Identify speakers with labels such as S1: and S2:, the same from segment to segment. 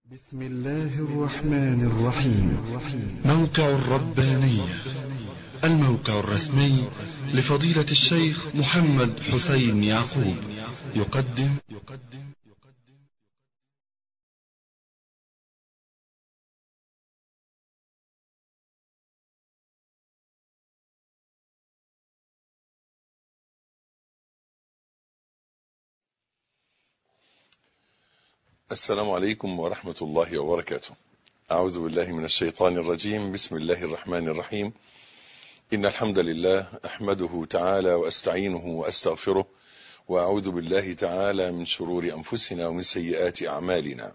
S1: بسم الله الرحمن الرحيم. موقع الربانية، الموقع الرسمي لفضيلة الشيخ محمد حسين يعقوب، يقدم
S2: السلام عليكم ورحمة الله وبركاته. أعوذ بالله من الشيطان الرجيم. بسم الله الرحمن الرحيم. إن الحمد لله أحمده تعالى وأستعينه وأستغفره، وأعوذ بالله تعالى من شرور أنفسنا ومن سيئات أعمالنا.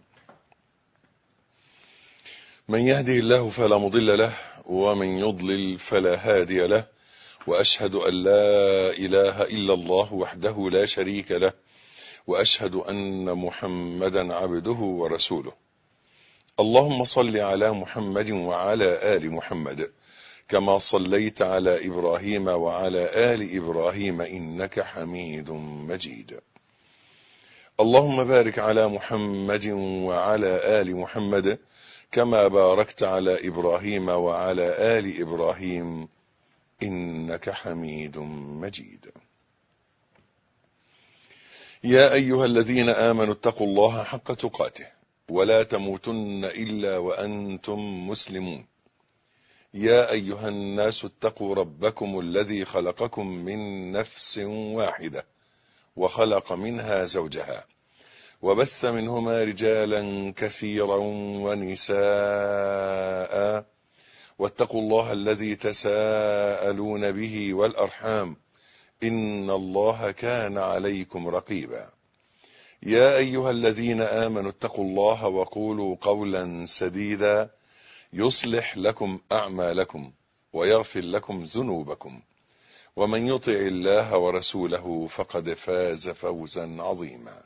S2: من يهده الله فلا مضل له، ومن يضلل فلا هادي له، وأشهد أن لا إله إلا الله وحده لا شريك له، وأشهد أن محمدا عبده ورسوله. اللهم صل على محمد وعلى آل محمد كما صليت على إبراهيم وعلى آل إبراهيم إنك حميد مجيد. اللهم بارك على محمد وعلى آل محمد كما باركت على إبراهيم وعلى آل إبراهيم إنك حميد مجيد. يا أيها الذين آمنوا اتقوا الله حق تقاته ولا تموتن إلا وأنتم مسلمون. يا أيها الناس اتقوا ربكم الذي خلقكم من نفس واحدة وخلق منها زوجها وبث منهما رجالا كثيرا ونساء، واتقوا الله الذي تساءلون به والأرحام إن الله كان عليكم رقيبا. يا أيها الذين آمنوا اتقوا الله وقولوا قولا سديدا يصلح لكم أعمالكم ويغفر لكم ذنوبكم، ومن يطع الله ورسوله فقد فاز فوزا عظيما.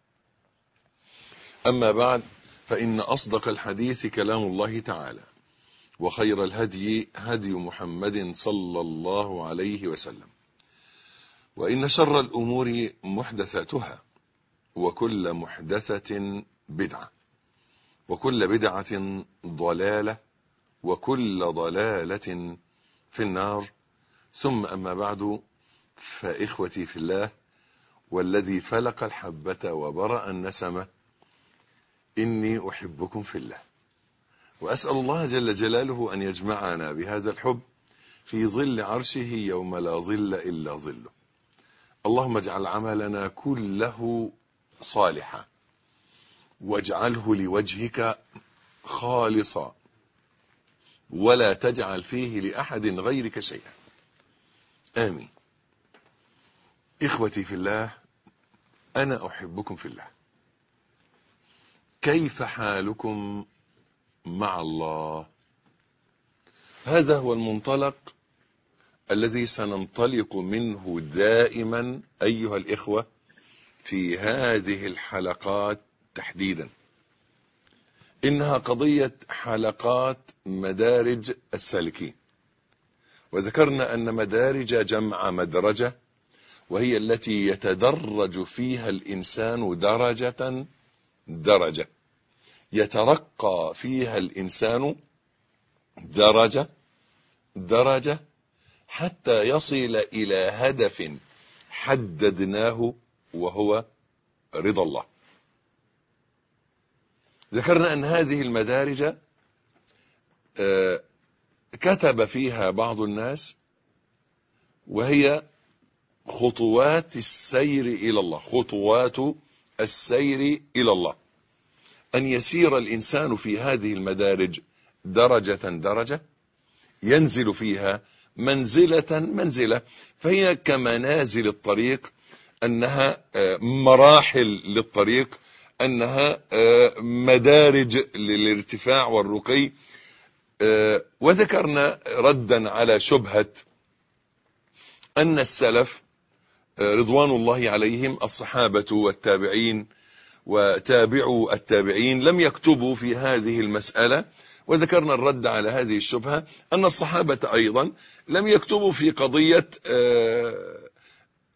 S2: أما بعد، فإن أصدق الحديث كلام الله تعالى، وخير الهدي هدي محمد صلى الله عليه وسلم، وإن شر الأمور محدثاتها، وكل محدثة بدعة، وكل بدعة ضلالة، وكل ضلالة في النار. ثم أما بعد، فإخوتي في الله، والذي فلق الحبة وبرأ النسمة، إني أحبكم في الله، وأسأل الله جل جلاله أن يجمعنا بهذا الحب في ظل عرشه يوم لا ظل إلا ظله. اللهم اجعل عملنا كله صالحا، واجعله لوجهك خالصا، ولا تجعل فيه لأحد غيرك شيئا، آمين. إخوتي في الله، أنا أحبكم في الله. كيف حالكم مع الله؟ هذا هو المنطلق الذي سننطلق منه دائما أيها الإخوة في هذه الحلقات تحديدا. إنها قضية حلقات مدارج السالكين، وذكرنا أن مدارج جمع مدرجة، وهي التي يتدرج فيها الإنسان درجة درجة، يترقى فيها الإنسان درجة درجة حتى يصل إلى هدف حددناه، وهو رضا الله. ذكرنا أن هذه المدارج كتب فيها بعض الناس، وهي خطوات السير إلى الله، خطوات السير إلى الله، أن يسير الإنسان في هذه المدارج درجة درجة، ينزل فيها منزلة منزلة، فهي كمنازل الطريق، أنها مراحل للطريق، أنها مدارج للارتفاع والرقي. وذكرنا ردا على شبهة أن السلف رضوان الله عليهم، الصحابة والتابعين وتابعوا التابعين، لم يكتبوا في هذه المسألة. وذكرنا الرد على هذه الشبهة، أن الصحابة أيضا لم يكتبوا في قضية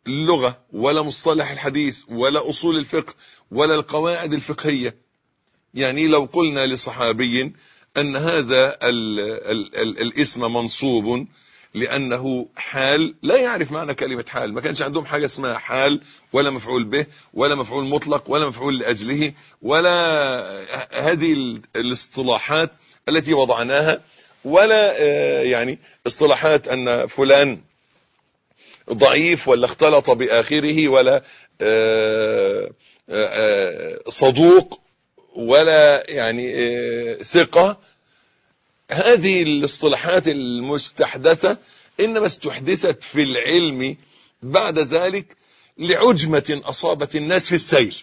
S2: اللغة ولا مصطلح الحديث ولا أصول الفقه ولا القواعد الفقهية. يعني لو قلنا لصحابي أن هذا الاسم منصوب لأنه حال، لا يعرف معنى كلمة حال، ما كانش عندهم حاجة اسمها حال ولا مفعول به ولا مفعول مطلق ولا مفعول لأجله ولا هذه الاصطلاحات التي وضعناها، ولا يعني اصطلاحات أن فلان ضعيف ولا اختلط بآخره ولا صدوق ولا يعني ثقة. هذه الاصطلاحات المستحدثة إنما استحدثت في العلم بعد ذلك لعجمة أصابت الناس في السير.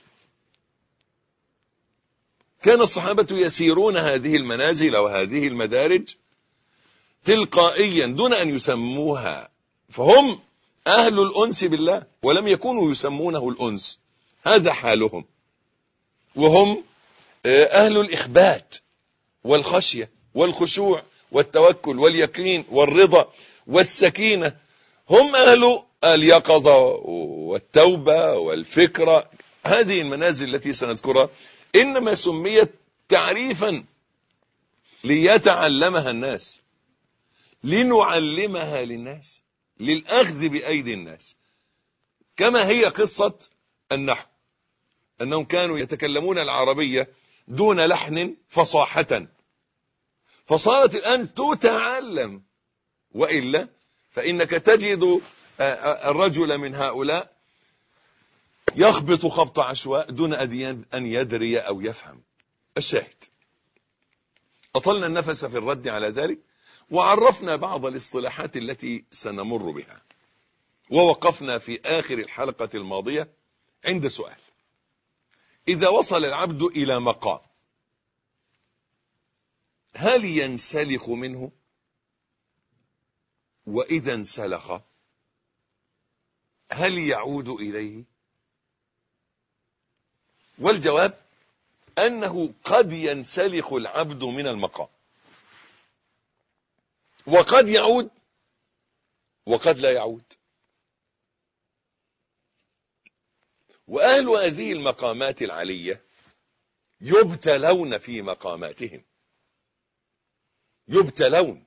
S2: كان الصحابة يسيرون هذه المنازل وهذه المدارج تلقائيا دون أن يسموها، فهم أهل الأنس بالله ولم يكونوا يسمونه الأنس، هذا حالهم. وهم أهل الإخبات والخشية والخشوع والتوكل واليقين والرضا والسكينة، هم أهل اليقظة والتوبة والفكرة. هذه المنازل التي سنذكرها إنما سميت تعريفا ليتعلمها الناس، لنعلمها للناس، للأخذ بأيدي الناس. كما هي قصة النحو، أنهم كانوا يتكلمون العربية دون لحن فصاحة، فصارت الآن تتعلم، وإلا فإنك تجد الرجل من هؤلاء يخبط خبط عشواء دون أن يدري أو يفهم. الشاهد، أطلنا النفس في الرد على ذلك وعرفنا بعض الاصطلاحات التي سنمر بها، ووقفنا في آخر الحلقة الماضية عند سؤال: إذا وصل العبد إلى مقام هل ينسلخ منه؟ وإذا انسلخ هل يعود إليه؟ والجواب أنه قد ينسلخ العبد من المقام، وقد يعود وقد لا يعود. وأهل هذه المقامات العلية يبتلون في مقاماتهم، يبتلون،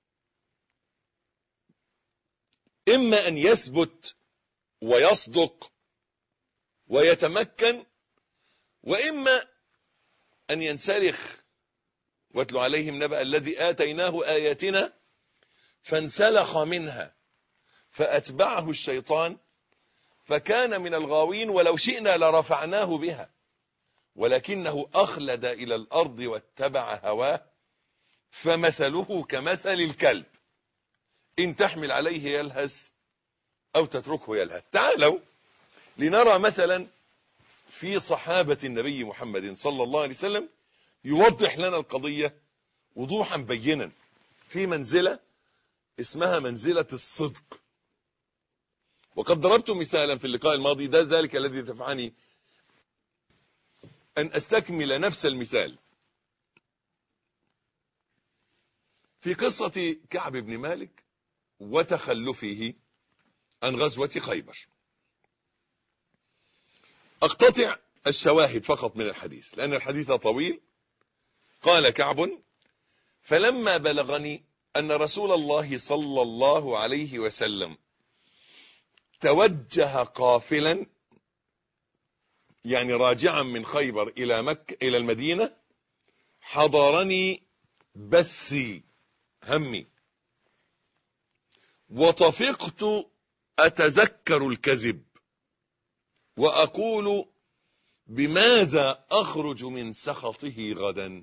S2: إما أن يثبت ويصدق ويتمكن، وإما أن ينسلخ. واتل عليهم نبأ الذي آتيناه آياتنا فانسلخ منها فأتبعه الشيطان فكان من الغاوين ولو شئنا لرفعناه بها ولكنه أخلد إلى الأرض واتبع هواه فمثله كمثل الكلب إن تحمل عليه يلهث أو تتركه يلهث. تعالوا لنرى مثلا في صحابة النبي محمد صلى الله عليه وسلم يوضح لنا القضية وضوحا بينا في منزلة اسمها منزلة الصدق. وقد ضربت مثالا في اللقاء الماضي، ده ذلك الذي دفعني أن أستكمل نفس المثال في قصة كعب بن مالك وتخلفه عن غزوة خيبر. أقتطع الشواهد فقط من الحديث لأن الحديث طويل. قال كعب: فلما بلغني أن رسول الله صلى الله عليه وسلم توجه قافلا، يعني راجعا من خيبر إلى مكة إلى المدينة، حضرني بثي، همي، وطفقت أتذكر الكذب وأقول بماذا أخرج من سخطه غدا.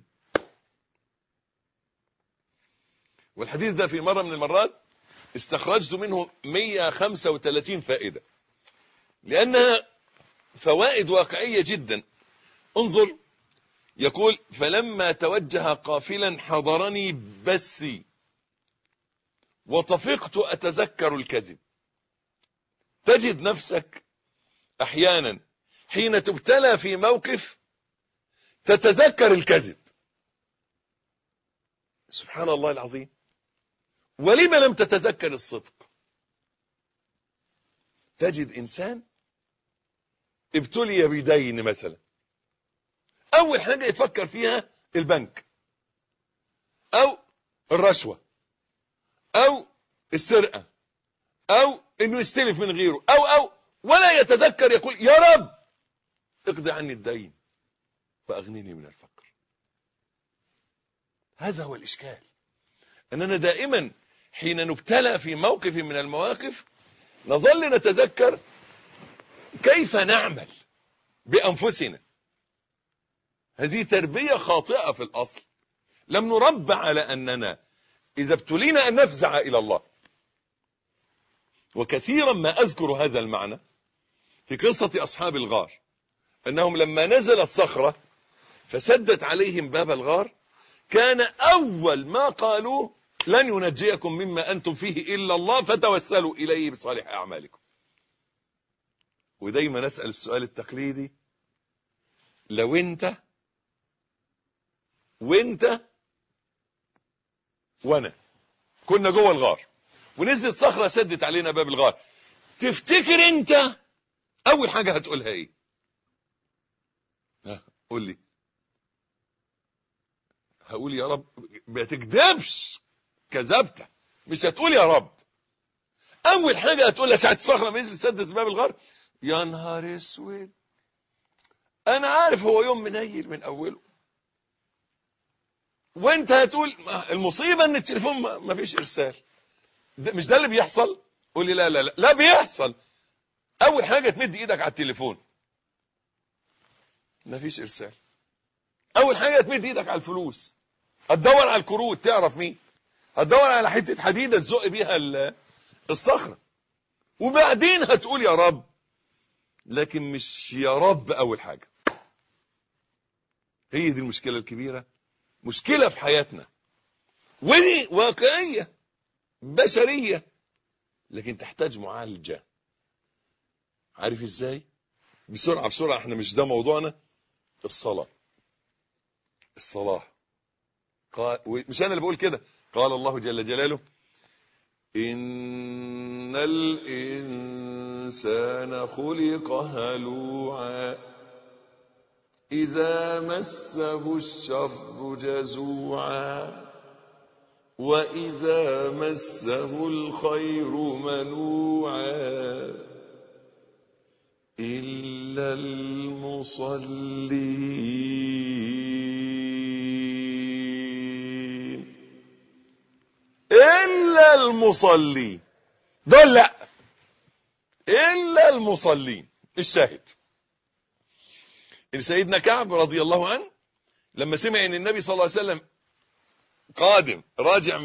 S2: والحديث ده في مرة من المرات استخرجت منه 135 فائدة لأنها فوائد واقعية جدا. انظر، يقول: فلما توجه قافلا حضرني بثي وطفقت أتذكر الكذب. تجد نفسك أحيانا حين تبتلى في موقف تتذكر الكذب. سبحان الله العظيم. ولما لم تتذكر الصدق؟ تجد إنسان ابتلي بدين مثلا اول حاجة يفكر فيها البنك او الرشوة او السرقة او انه يستلف من غيره او ولا يتذكر يقول يا رب اقضي عني الدين واغنني من الفقر. هذا هو الاشكال، اننا دائما حين نبتلى في موقف من المواقف نظل نتذكر كيف نعمل بانفسنا. هذه تربية خاطئة في الاصل. لم نربى على اننا اذا ابتلينا ان نفزع الى الله. وكثيرا ما اذكر هذا المعنى في قصة اصحاب الغار، انهم لما نزلت صخرة فسدت عليهم باب الغار، كان اول ما قالوا لن ينجيكم مما انتم فيه الا الله فتوسلوا اليه بصالح اعمالكم. ودايما نسأل السؤال التقليدي، لو انت وانت وانا كنا جوه الغار ونزلت صخرة سدت علينا باب الغار، تفتكر انت اول حاجة هتقولها ايه؟ قول لي. هقول يا رب. ما تكذبش، كذبت، مش هتقول يا رب. اول حاجة هتقولها ساعة الصخرة ما نزلت سدت باب الغار، يا نهار اسود، انا عارف هو يوم منيل من اوله. وانت هتقول المصيبة ان التليفون ما فيش ارسال. مش ده اللي بيحصل؟ قول لي لا لا لا لا بيحصل. اول حاجة تمد ايدك على التليفون ما فيش ارسال. اول حاجة تمد ايدك على الفلوس، هتدور على الكروت تعرف مين، هتدور على حتة حديدة تزق بيها الصخرة، وبعدين هتقول يا رب. لكن مش يا رب اول حاجة. هي دي المشكلة الكبيرة، مشكلة في حياتنا، ودي واقعية بشرية، لكن تحتاج معالجة. عارف ازاي؟ بسرعة بسرعة، احنا مش ده موضوعنا. الصلاة مش انا اللي بقول كده، قال الله جل جلاله إن الإنسان خلق هلوعا إذا مسه الشر جزوعا وإذا مسه الخير منوعا إلا المصلين. إلا المصلين دول لا، إلا المصلين. الشاهد إن سيدنا كعب رضي الله عنه لما سمع ان النبي صلى الله عليه وسلم قادم راجع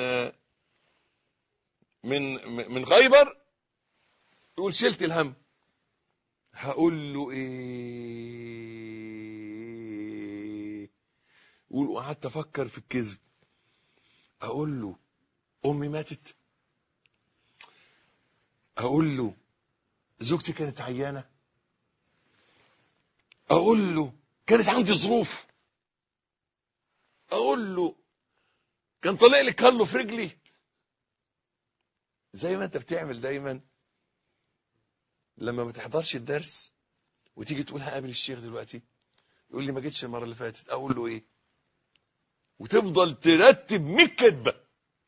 S2: من خيبر، يقول شلت الهم. هقول له ايه؟ يقول وقعدت افكر في الكذب. اقول له امي ماتت، اقول له زوجتي كانت عيانة، اقول له كانت عندي ظروف، اقول له كان طلع لي كله في رجلي. زي ما انت بتعمل دايما لما ما تحضرش الدرس وتيجي تقول هقابل الشيخ دلوقتي، يقول لي ما جيتش المره اللي فاتت، اقول له ايه؟ وتفضل ترتب 100 كذبه.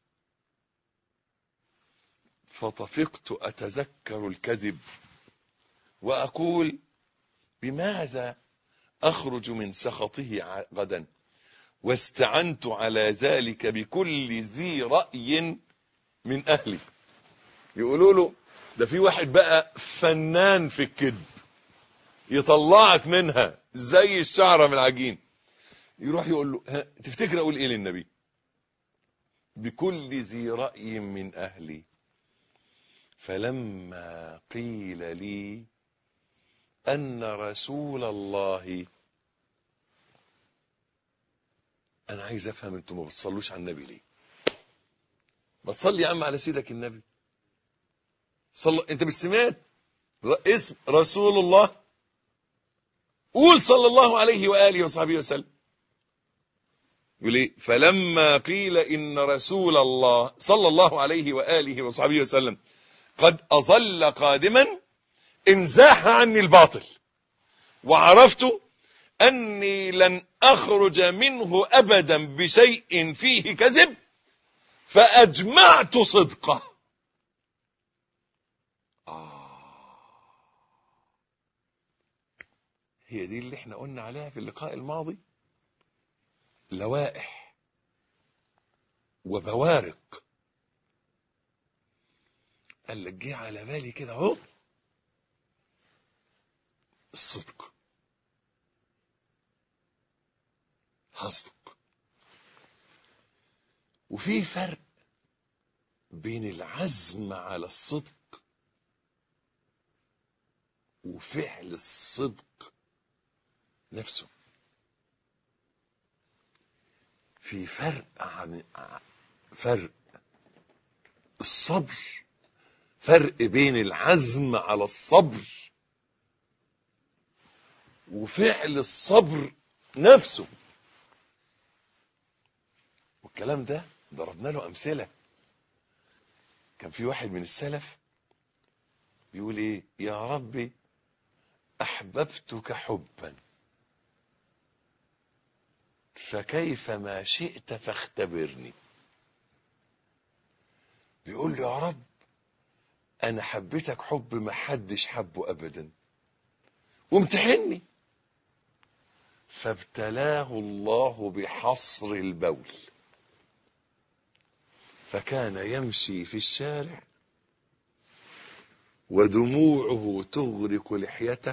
S2: فطفقت اتذكر الكذب واقول بماذا اخرج من سخطه غدا، واستعنت على ذلك بكل ذي رأي من اهلي. يقولوا له ده في واحد بقى فنان في الكذب يطلعك منها زي الشعرة من العجين. يروح يقول له تفتكر اقول ايه للنبي؟ بكل ذي رأي من اهلي. فلما قيل لي ان رسول الله، انا عايز افهم انتم ما بتصلوش على النبي ليه؟ ما تصلي يا عم على سيدك النبي. انت مش سمعت اسم رسول الله؟ قول صلى الله عليه وآله وصحبه وسلم. يقول ايه؟ فلما قيل ان رسول الله صلى الله عليه وآله وصحبه وسلم قد أظل قادما انزاح عني الباطل، وعرفت أني لن أخرج منه أبدا بشيء فيه كذب، فأجمعت صدقه. هي دي اللي احنا قلنا عليها في اللقاء الماضي، لوائح وبوارق. قال لك جه على بالي كده اهو الصدق، هصدق. وفي فرق بين العزم على الصدق وفعل الصدق نفسه. في فرق الصبر، فرق بين العزم على الصبر وفعل الصبر نفسه. والكلام ده ضربنا له أمثلة. كان في واحد من السلف بيقول ايه: يا ربي أحببتك حبا فكيف ما شئت فاختبرني. بيقول له يا رب أنا حبيتك حب ما حدش حبه أبدا، وامتحني. فابتلاه الله بحصر البول، فكان يمشي في الشارع ودموعه تغرق لحيته،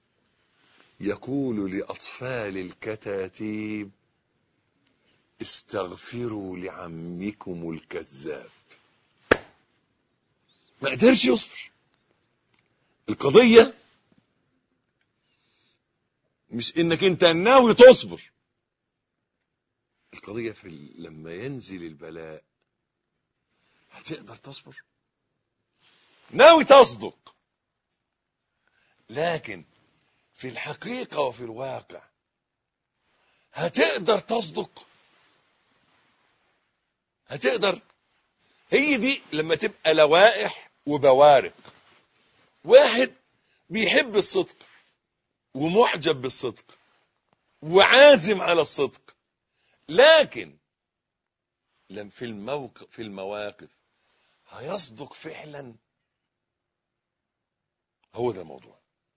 S2: يقول لأطفال الكتاتيب: استغفروا لعمكم الكذاب. ما قدرش يصبر. القضية مش انك انت ناوي تصبر، القضية في لما ينزل البلاء هتقدر تصبر. ناوي تصدق، لكن في الحقيقة وفي الواقع هتقدر تصدق؟ هتقدر؟ هي دي لما تبقى لوائح وبوارق. واحد بيحب الصدق ومعجب بالصدق وعازم على الصدق، لكن لم في المواقف هيصدق فعلا. هو ده الموضوع.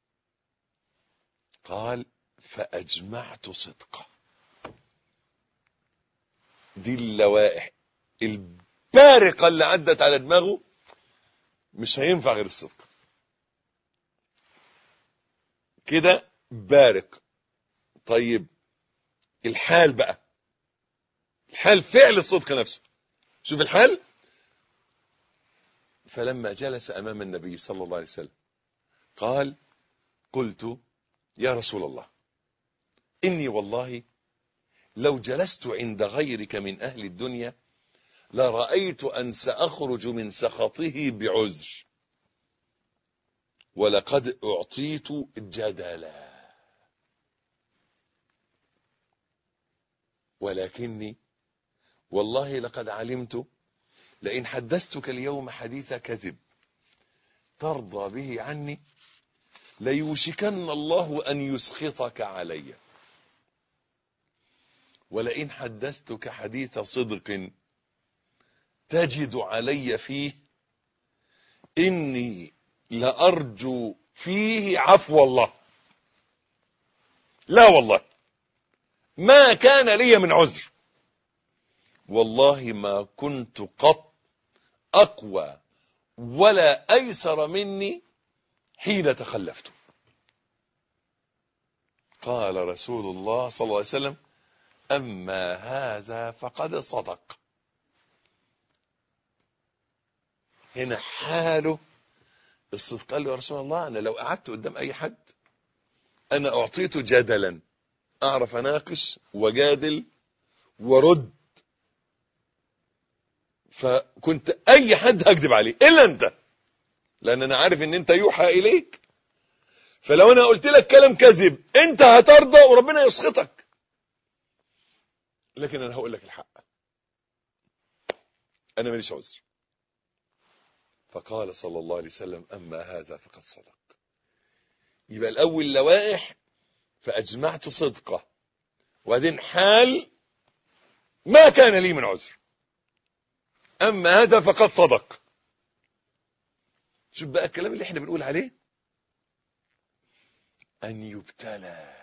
S2: قال: فأجمعت صدقه. دي اللوائح البارقة اللي عدت على دماغه، مش هينفع غير الصدق. كده بارق. طيب الحال بقى، الحال فعل الصدق نفسه. شوف الحال: فلما جلس أمام النبي صلى الله عليه وسلم قال: قلت يا رسول الله إني والله لو جلست عند غيرك من أهل الدنيا لرأيت أن سأخرج من سخطه بعذر، ولقد أعطيت جدلا، ولكني والله لقد علمت لئن حدثتك اليوم حديث كذب ترضى به عني ليوشكن الله أن يسخطك علي، ولئن حدثتك حديث صدق تجد علي فيه إني لأرجو فيه عفو الله. لا والله ما كان لي من عذر، والله ما كنت قط أقوى ولا أيسر مني حين تخلفت. قال رسول الله صلى الله عليه وسلم: أما هذا فقد صدق. هنا حاله الصدق. قال له: يا رسول الله أنا لو قعدت قدام أي حد أنا أعطيته جدلا، أعرف أناقش وجادل ورد، فكنت أي حد هكذب عليه إلا أنت، لأن أنا عارف أن أنت يوحى إليك، فلو أنا قلت لك كلام كذب أنت هترضى وربنا يسخطك، لكن أنا هقول لك الحق، أنا ماليش عذر. فقال صلى الله عليه وسلم: أما هذا فقد صدق. يبقى الأول لوائح فأجمعت صدقه، وبعدين حال ما كان لي من عذر، أما هذا فقد صدق. شوف بقى الكلام اللي احنا بنقول عليه، أن يبتلى.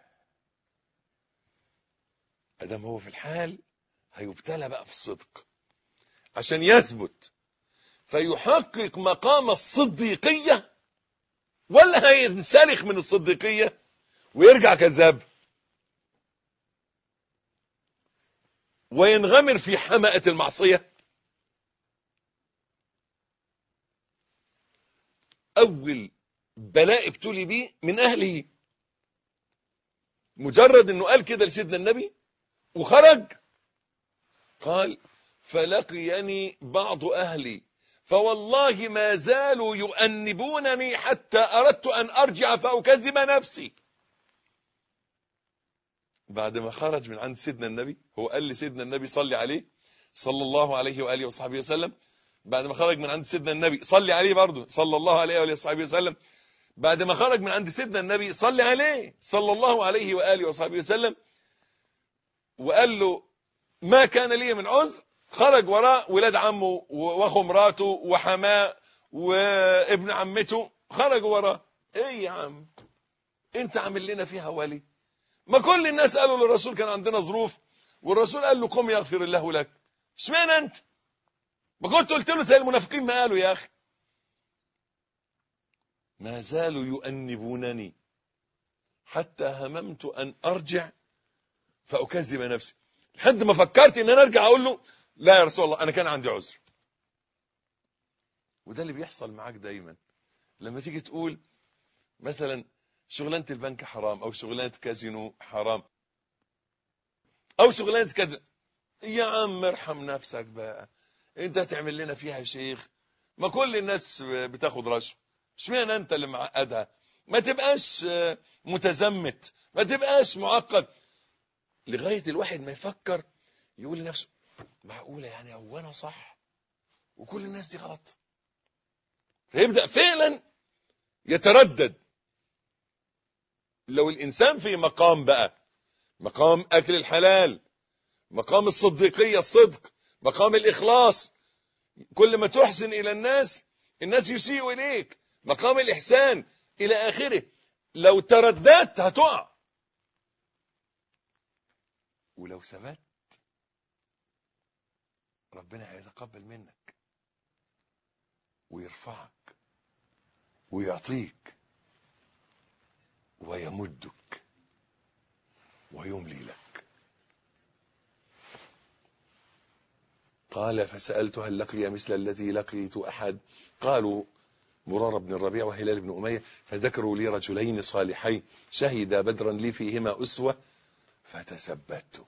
S2: أدام هو في الحال هيبتلى بقى في الصدق عشان يثبت فيحقق مقام الصديقية، ولا هينسلخ من الصديقية ويرجع كذاب وينغمر في حمأة المعصية. أول بلاء ابتلي بيه من أهله، مجرد أنه قال كده لسيدنا النبي وخرج، قال فلقيني بعض أهلي فوالله ما زالوا يؤنبونني حتى أردت أن أرجع فأكذب نفسي. بعد ما خرج من عند سيدنا النبي، هو قال لسيدنا النبي صلي عليه صلى الله عليه وآله وصحبه وسلم، بعد ما خرج من عند سيدنا النبي صلي عليه برضه صلى الله عليه وآله وصحبه وسلم، بعد ما خرج من عند سيدنا النبي صلي عليه صلى الله عليه وآله وصحبه وسلم، وقال له ما كان لي من عذر، خرج وراء ولاد عمه واخو مراته وحماه وابن عمته، خرجوا وراه. ايه يا عم انت عامل لنا فيها ولي؟ ما كل الناس قالوا للرسول كان عندنا ظروف، والرسول قال له قم يغفر الله لك، اشمعنى انت؟ ما كنت قلت له زي المنافقين ما قالوا يا اخي. ما زالوا يؤنبونني حتى هممت ان ارجع فاكذب نفسي، لحد ما فكرت ان انا ارجع اقول له لا يا رسول الله انا كان عندي عذر. وده اللي بيحصل معاك دايما لما تيجي تقول مثلا شغلانه البنك حرام، او شغلانه كازينو حرام، او شغلانه كذا. يا عم ارحم نفسك بقى، انت هتعمل لنا فيها شيخ؟ ما كل الناس بتاخد رشوه، اشمعنى انت اللي معقدها؟ ما تبقاش متزمت، ما تبقاش معقد، لغايه الواحد ما يفكر يقول لنفسه معقوله يعني هو انا صح وكل الناس دي غلط؟ فيبدا فعلا يتردد. لو الانسان في مقام بقى، مقام اكل الحلال، مقام الصديقيه الصدق، مقام الاخلاص، كل ما تحسن الى الناس الناس يسيئوا اليك، مقام الاحسان الى اخره، لو ترددت هتقع. ولو ثبت ربنا هيتقبل منك ويرفعك ويعطيك ويمدك ويملي لك. قال فسألت هل لقي مثل الذي لقيت أحد؟ قالوا مرار بن الربيع وهلال بن أمية، فذكروا لي رجلين صالحين شهدا بدرا لي فيهما أسوة فتثبت.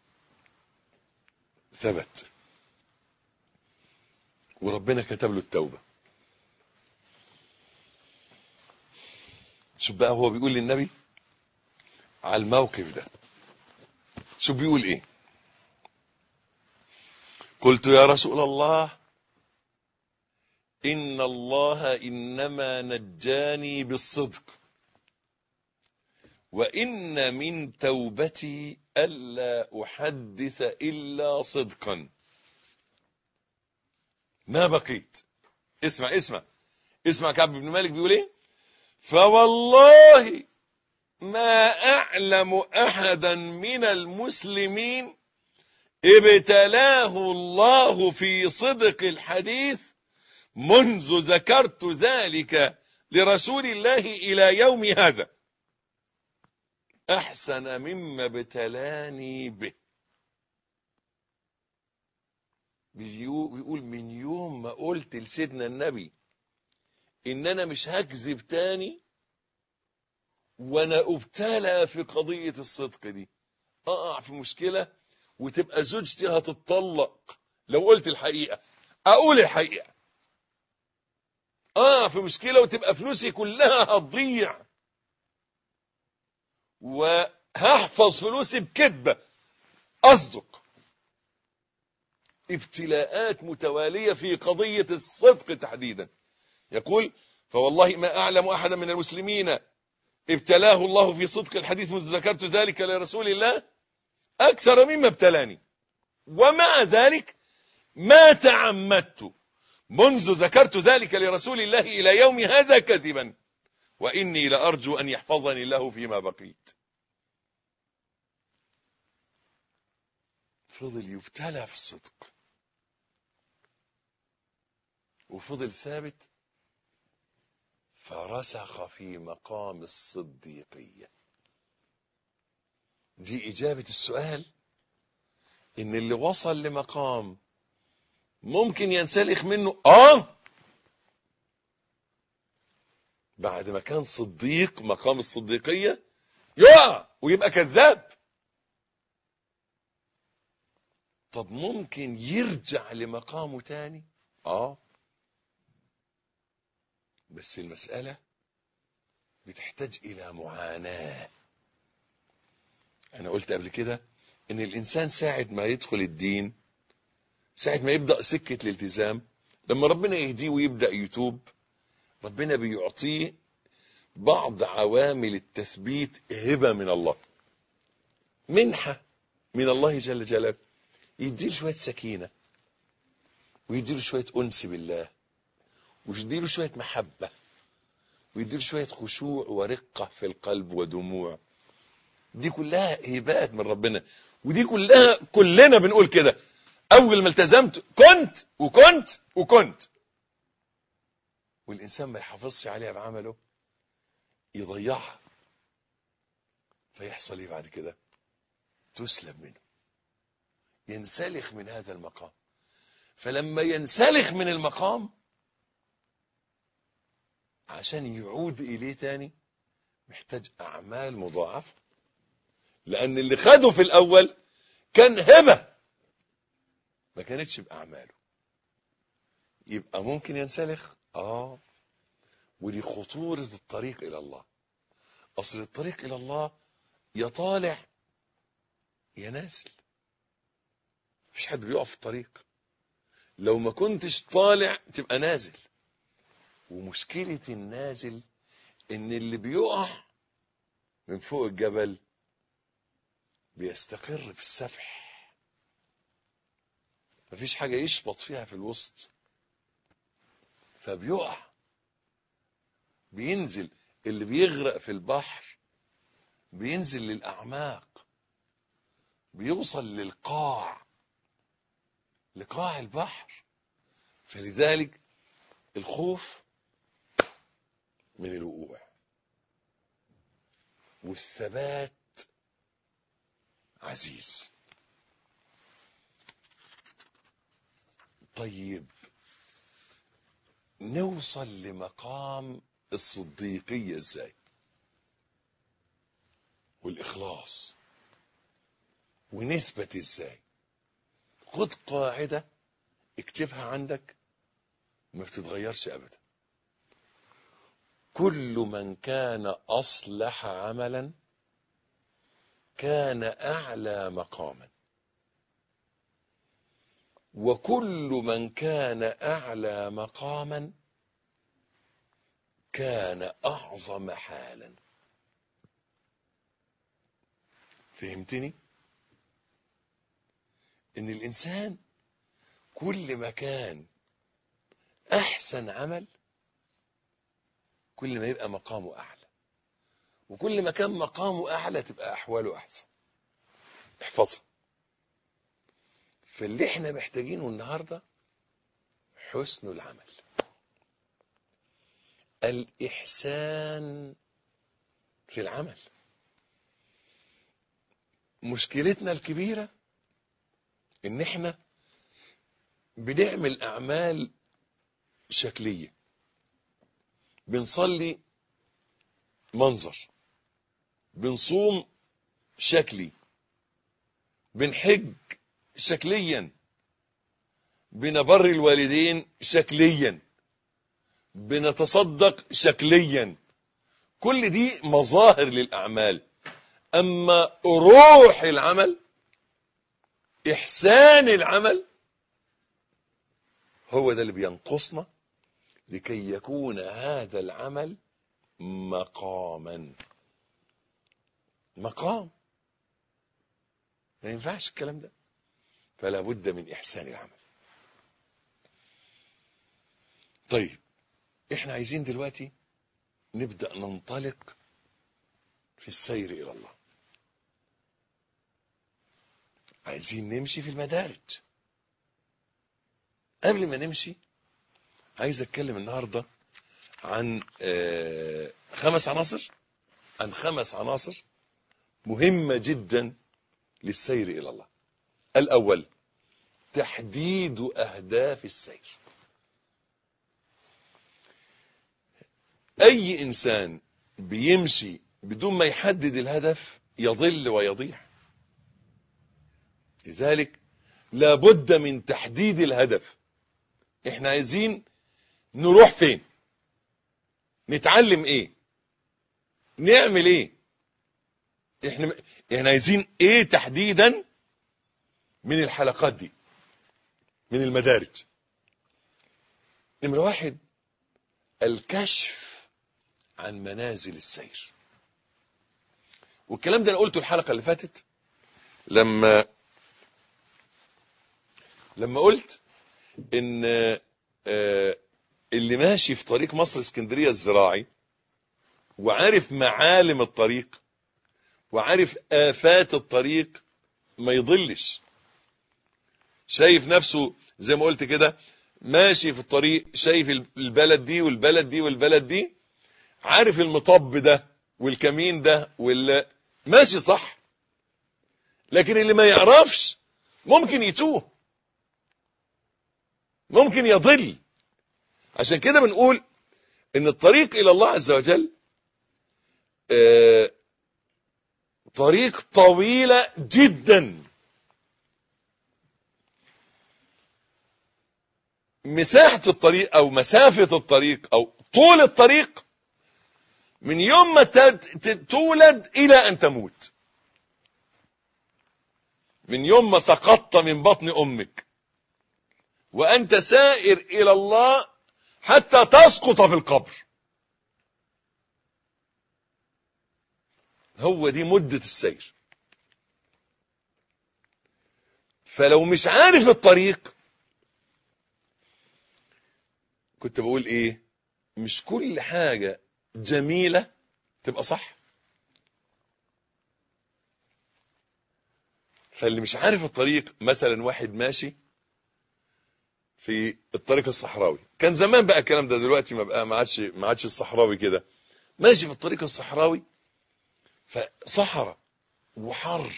S2: ثبت وربنا كتب له التوبة. شوف بقى هو بيقول للنبي على الموقف ده، شوف بيقول ايه؟ قلت يا رسول الله إن الله إنما نجاني بالصدق، وإن من توبتي ألا أحدث إلا صدقا ما بقيت. اسمع كعب بن مالك بيقول ايه؟ فوالله ما أعلم أحدا من المسلمين ابتلاه الله في صدق الحديث منذ ذكرت ذلك لرسول الله إلى يوم هذا أحسن مما ابتلاني به. بيقول من يوم ما قلت لسيدنا النبي إن أنا مش هكذب تاني وأنا أبتلى في قضية الصدق دي، أقع في مشكلة وتبقى زوجتي هتتطلق لو قلت الحقيقة، أقول الحقيقة، في مشكلة وتبقى فلوسي كلها هتضيع وهحفظ فلوسي بكذبة، أصدق. ابتلاءات متوالية في قضية الصدق تحديدا. يقول فوالله ما أعلم أحدا من المسلمين ابتلاه الله في صدق الحديث منذ ذكرت ذلك لرسول الله أكثر مما ابتلاني، ومع ذلك ما تعمدت منذ ذكرت ذلك لرسول الله إلى يوم هذا كذبا، وإني لأرجو أن يحفظني الله فيما بقيت. فضل يبتلى في الصدق وفضل ثابت، فرسخ في مقام الصديقية. دي إجابة السؤال، إن اللي وصل لمقام ممكن ينسلخ منه بعد ما كان صديق، مقام الصديقية، يقع ويبقى كذاب. طب ممكن يرجع لمقامه تاني؟ بس المسألة بتحتاج إلى معاناة. أنا قلت قبل كده إن الإنسان ساعة ما يدخل الدين، ساعة ما يبدأ سكة الالتزام، لما ربنا يهديه ويبدأ يتوب، ربنا بيعطيه بعض عوامل التثبيت، هبة من الله، منحة من الله جل جلاله. يديله شوية سكينة، ويديله شوية أنس بالله، ويديله شوية محبة، ويديله شوية خشوع ورقة في القلب ودموع. دي كلها هبات من ربنا، ودي كلنا بنقول كده. أول ما التزمت كنت والإنسان ما يحافظش عليها بعمله يضيعها، فيحصل ايه بعد كده؟ تسلب منه، ينسلخ من هذا المقام. فلما ينسلخ من المقام عشان يعود إليه تاني محتاج أعمال مضاعفة، لأن اللي خده في الأول كان هبة ما كانتش بأعماله. يبقى ممكن ينسلخ. ودي خطورة الطريق إلى الله. أصل الطريق إلى الله يا طالع يا نازل، مفيش حد بيقف في الطريق. لو ما كنتش طالع تبقى نازل. ومشكلة النازل إن اللي بيقع من فوق الجبل بيستقر في السفح، مفيش حاجة يشبط فيها في الوسط، فبيقع، بينزل. اللي بيغرق في البحر بينزل للأعماق، بيوصل لقاع البحر. فلذلك الخوف من الوقوع، والثبات عزيز. طيب نوصل لمقام الصديقية ازاي؟ والإخلاص، ونثبت ازاي؟ خد قاعدة اكتبها عندك ما بتتغيرش أبدا. كل من كان أصلح عملا كان أعلى مقاما، وكل من كان أعلى مقاما كان أعظم حالا. فهمتني؟ إن الإنسان كل ما كان أحسن عمل كل ما يبقى مقامه أعلى، وكل ما كان مقامه أعلى تبقى أحواله أحسن. احفظها. فاللي احنا محتاجينه النهاردة حسن العمل، الإحسان في العمل. مشكلتنا الكبيرة إن احنا بنعمل أعمال شكلية، بنصلي منظر، بنصوم شكلي، بنحج شكليا، بنبر الوالدين شكليا، بنتصدق شكليا. كل دي مظاهر للأعمال. أما روح العمل، إحسان العمل، هو ده اللي بينقصنا لكي يكون هذا العمل مقاما. مقام، ما ينفعش الكلام ده. فلا بد من إحسان العمل. طيب احنا عايزين دلوقتي نبدأ ننطلق في السير إلى الله. عايزين نمشي في المدارج. قبل ما نمشي عايز أتكلم النهاردة عن 5 عناصر، عن 5 عناصر مهمة جدا للسير إلى الله. الأول تحديد أهداف السير. أي إنسان بيمشي بدون ما يحدد الهدف يضل ويضيع. لذلك لابد من تحديد الهدف. احنا عايزين نروح فين، نتعلم ايه، نعمل ايه، احنا عايزين ايه تحديدا من الحلقات دي، من المدارج. نمرة 1 الكشف عن منازل السير. والكلام ده انا قلته الحلقة اللي فاتت لما قلت ان اللي ماشي في طريق مصر اسكندرية الزراعي وعارف معالم الطريق وعارف آفات الطريق ما يضلش. شايف نفسه زي ما قلت كده ماشي في الطريق، شايف البلد دي والبلد دي والبلد دي، عارف المطب ده والكمين ده ماشي صح. لكن اللي ما يعرفش ممكن يتوه، ممكن يضل. عشان كده بنقول ان الطريق الى الله عز وجل طريق طويلة جدا. مساحة الطريق او مسافة الطريق او طول الطريق من يوم ما تولد الى ان تموت، من يوم ما سقطت من بطن امك وانت سائر الى الله حتى تسقط في القبر. هو دي مدة السير. فلو مش عارف الطريق، كنت بقول ايه، مش كل حاجة جميلة تبقى صح. فاللي مش عارف الطريق، مثلا واحد ماشي في الطريق الصحراوي، كان زمان بقى الكلام ده، دلوقتي ما عادش الصحراوي كده، ماشي في الطريق الصحراوي فصحراء وحر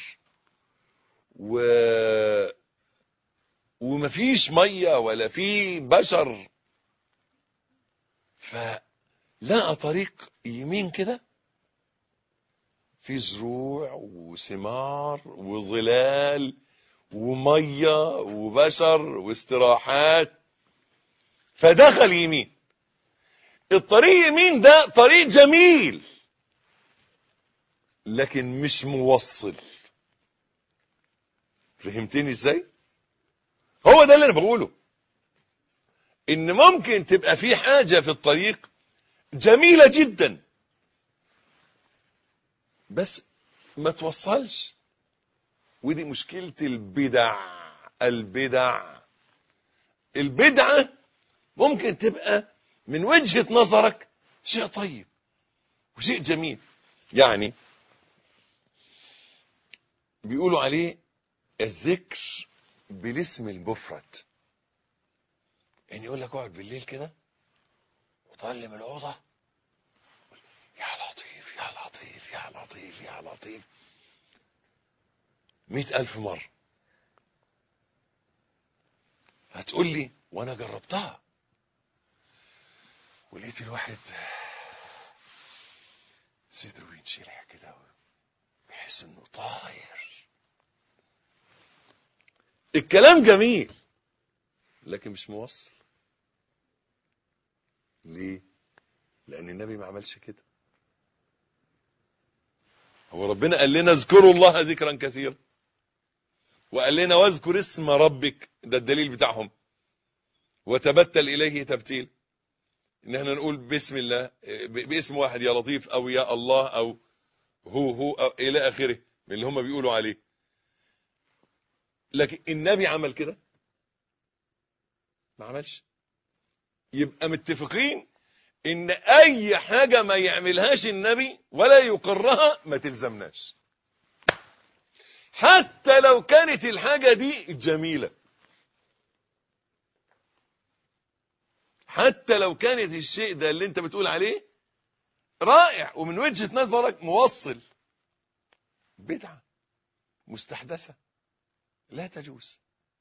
S2: ومفيش ميه ولا في بشر، فلقى طريق يمين كده في زروع وثمار وظلال وميه وبشر واستراحات، فدخل يمين. الطريق يمين ده طريق جميل لكن مش موصل. فهمتني ازاي؟ هو ده اللي انا بقوله، ان ممكن تبقى في حاجة في الطريق جميلة جدا بس ما توصلش. ودي مشكلة البدعة ممكن تبقى من وجهة نظرك شيء طيب وشيء جميل. يعني بيقولوا عليه الذكر بالاسم المفرد. يعني يقول لك اقعد بالليل كده وطلم الأوضة، يا لطيف يا لطيف يا لطيف يا لطيف 100,000 مرة. هتقول لي وانا جربتها ولقيت الواحد صدره بينشرح كده بيحس انه طاير. الكلام جميل لكن مش موصل. ليه؟ لان النبي ما عملش كده. هو ربنا قال لنا اذكروا الله ذكرا كثيرا، وقال لنا واذكر اسم ربك، ده الدليل بتاعهم، وتبتل اليه تبتيل، ان احنا نقول بسم الله باسم واحد، يا لطيف او يا الله او هو الى اخره من اللي هم بيقولوا عليه. لكن النبي عمل كده؟ ما عملش. يبقى متفقين ان اي حاجة ما يعملهاش النبي ولا يقرها ما تلزمناش، حتى لو كانت الحاجة دي جميلة، حتى لو كانت الشيء ده اللي انت بتقول عليه رائع ومن وجهة نظرك موصل. بدعة مستحدثة لا تجوز.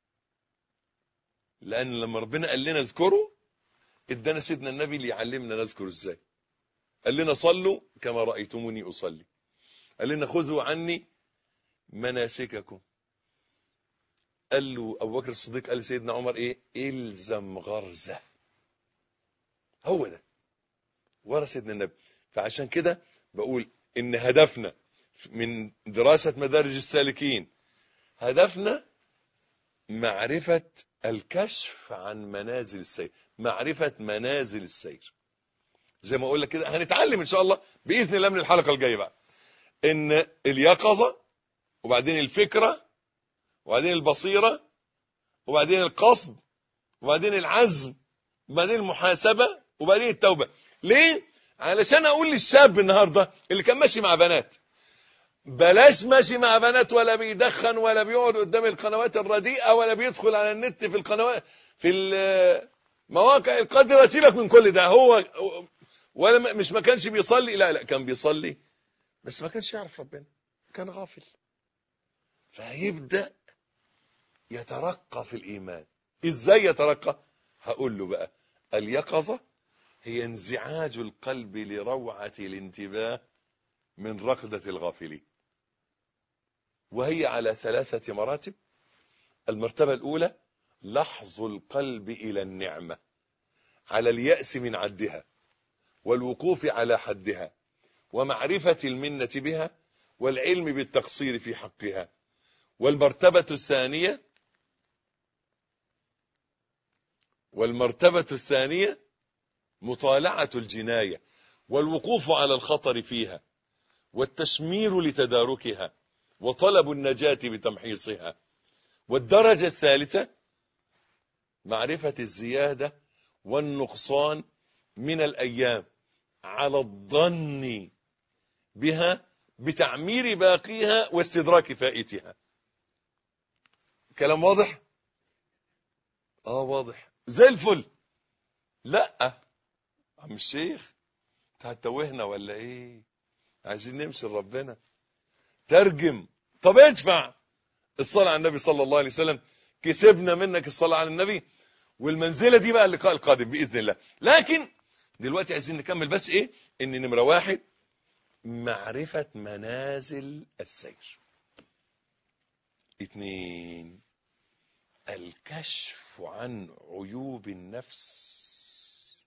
S2: لأن لما ربنا قال لنا اذكروا، ادانا سيدنا النبي اللي يعلمنا نذكر ازاي. قال لنا صلوا كما رأيتموني أصلي، قال لنا خذوا عني مناسككم. قال له أبو بكر الصديق قال لسيدنا عمر ايه؟ الزم غرزة. هو ده ورا سيدنا النبي. فعشان كده بقول ان هدفنا من دراسة مدارج السالكين هدفنا معرفة الكشف عن منازل السير، معرفة منازل السير. زي ما اقول لك كده هنتعلم ان شاء الله باذن الله من الحلقة الجاية بقى ان اليقظة، وبعدين الفكرة، وبعدين البصيرة، وبعدين القصد، وبعدين العزم، وبعدين المحاسبة، وبعدين التوبة. ليه؟ علشان اقول للشاب النهاردة اللي كان ماشي مع بنات بلاش ماشي مع بنات ولا بيدخن ولا بيقعد قدام القنوات الرديئة ولا بيدخل على النت في القنوات في المواقع القذرة. سيبك من كل ده. هو ولا مش ما كانش بيصلي، لا كان بيصلي بس ما كانش يعرف ربنا، كان غافل. فهيبدأ يترقى في الإيمان. إزاي يترقى؟ هقول له بقى اليقظة هي انزعاج القلب لروعة الانتباه من ركضة الغافلين، وهي على 3 مراتب. المرتبة الأولى لحظ القلب إلى النعمة على اليأس من عدها والوقوف على حدها ومعرفة المنة بها والعلم بالتقصير في حقها. والمرتبة الثانية مطالعة الجناية والوقوف على الخطر فيها والتشمير لتداركها وطلب النجاة بتمحيصها. والدرجة الثالثة معرفة الزيادة والنقصان من الأيام على الظن بها بتعمير باقيها واستدراك فائتها. كلام واضح؟ واضح زي الفل. لا عم الشيخ انت هتوهنا ولا ايه؟ عايزين نمشي لربنا. ترجم. طب ادفع الصلاة على النبي صلى الله عليه وسلم. كسبنا منك الصلاة على النبي، والمنزلة دي بقى اللقاء القادم بإذن الله. لكن دلوقتي عايزين نكمل بس ايه؟ ان نمرة 1 معرفة منازل السير. 2 الكشف عن عيوب النفس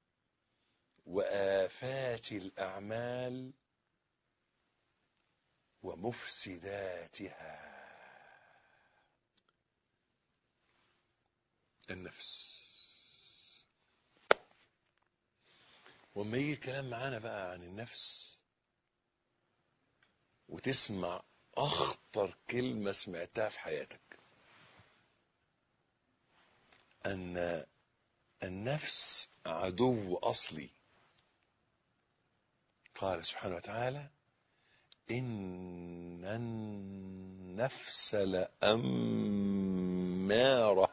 S2: وآفات الأعمال ومفسداتها. النفس. وما يجي الكلام معانا بقى عن النفس وتسمع أخطر كلمة سمعتها في حياتك، أن النفس عدو أصلي. قال سبحانه وتعالى إن النفس لأمارة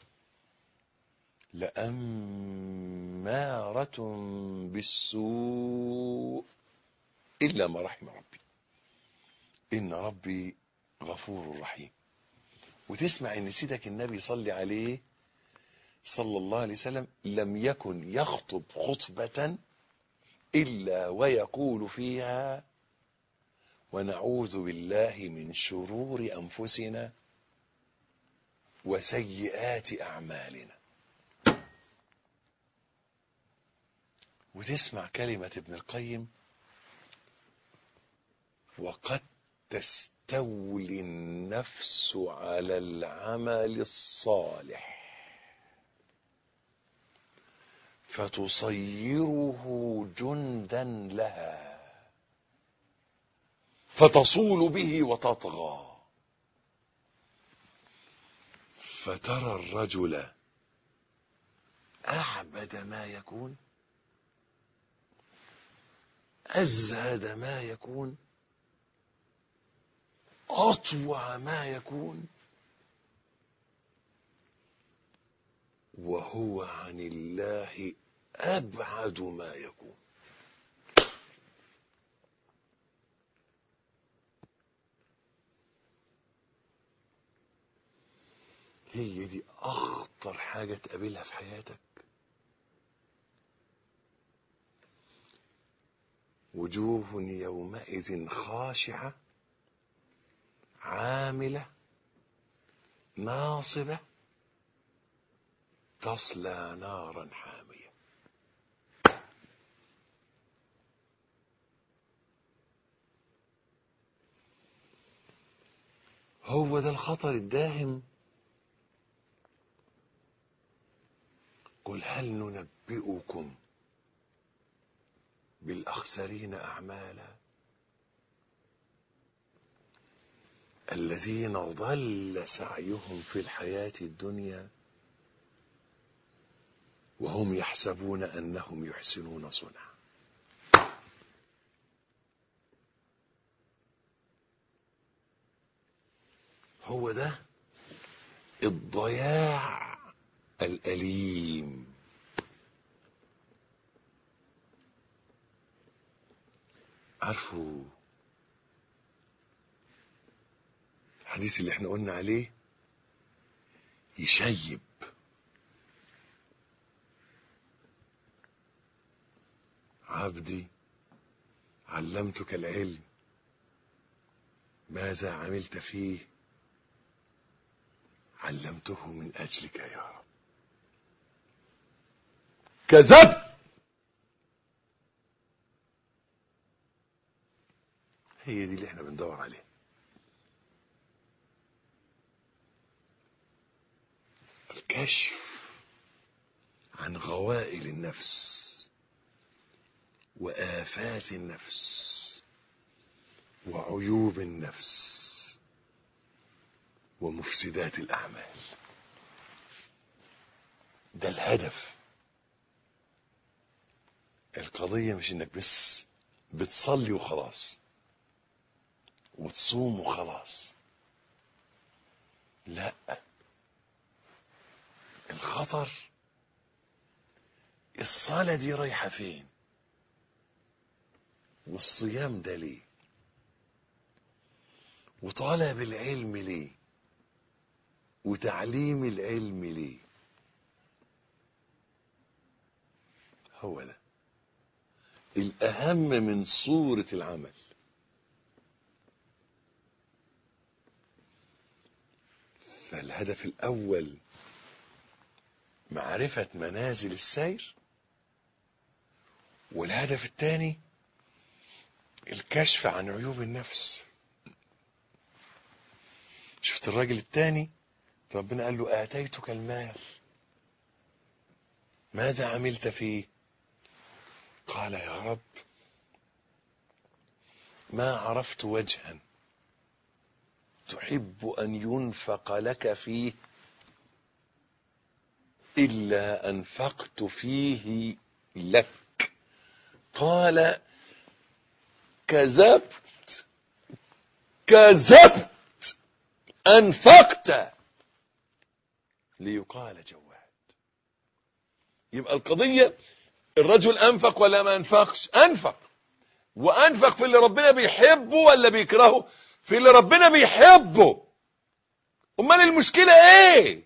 S2: بالسوء إلا ما رحم ربي إن ربي غفور رحيم. وتسمع إن سيدك النبي صلى عليه صلى الله عليه وسلم لم يكن يخطب خطبة إلا ويقول فيها ونعوذ بالله من شرور أنفسنا وسيئات أعمالنا. وتسمع كلمة ابن القيم وقد تستولي النفس على العمل الصالح فتصيره جندا لها فتصول به وتطغى، فترى الرجل أعبد ما يكون، أزهد ما يكون، أطوع ما يكون، وهو عن الله أبعد ما يكون. هي دي أخطر حاجة تقابلها في حياتك. وجوه يومئذ خاشعة عاملة ناصبة تصلى نارا حامية. هو ده الخطر الداهم. قل هل ننبئكم بالأخسرين أعمالا الذين ضل سعيهم في الحياة الدنيا وهم يحسبون أنهم يحسنون صنعا. هو ده الضياع الأليم. عارفوا الحديث اللي احنا قلنا عليه يشيب. عبدي علمتك العلم ماذا عملت فيه؟ علمته من أجلك يا رب. كذب. هي دي اللي احنا بندور عليها. الكشف عن غوائل النفس وآفات النفس وعيوب النفس ومفسدات الأعمال. ده الهدف. القضية مش انك بس بتصلي وخلاص وتصوم وخلاص. لا، الخطر الصلاة دي رايحة فين؟ والصيام ده ليه؟ وطلب العلم ليه؟ وتعليم العلم ليه؟ هو ده الأهم من صورة العمل. فالهدف الأول معرفة منازل السير، والهدف الثاني الكشف عن عيوب النفس. شفت الراجل الثاني ربنا قال له آتيتك المال ماذا عملت فيه؟ قال يا رب ما عرفت وجها تحب أن ينفق لك فيه إلا أنفقت فيه لك. قال كذبت كذبت، أنفقت ليقال جواد. يبقى القضية الرجل أنفق ولا ما أنفقش؟ أنفق. وأنفق في اللي ربنا بيحبه ولا بيكرهه؟ في اللي ربنا بيحبه. أمال المشكلة إيه؟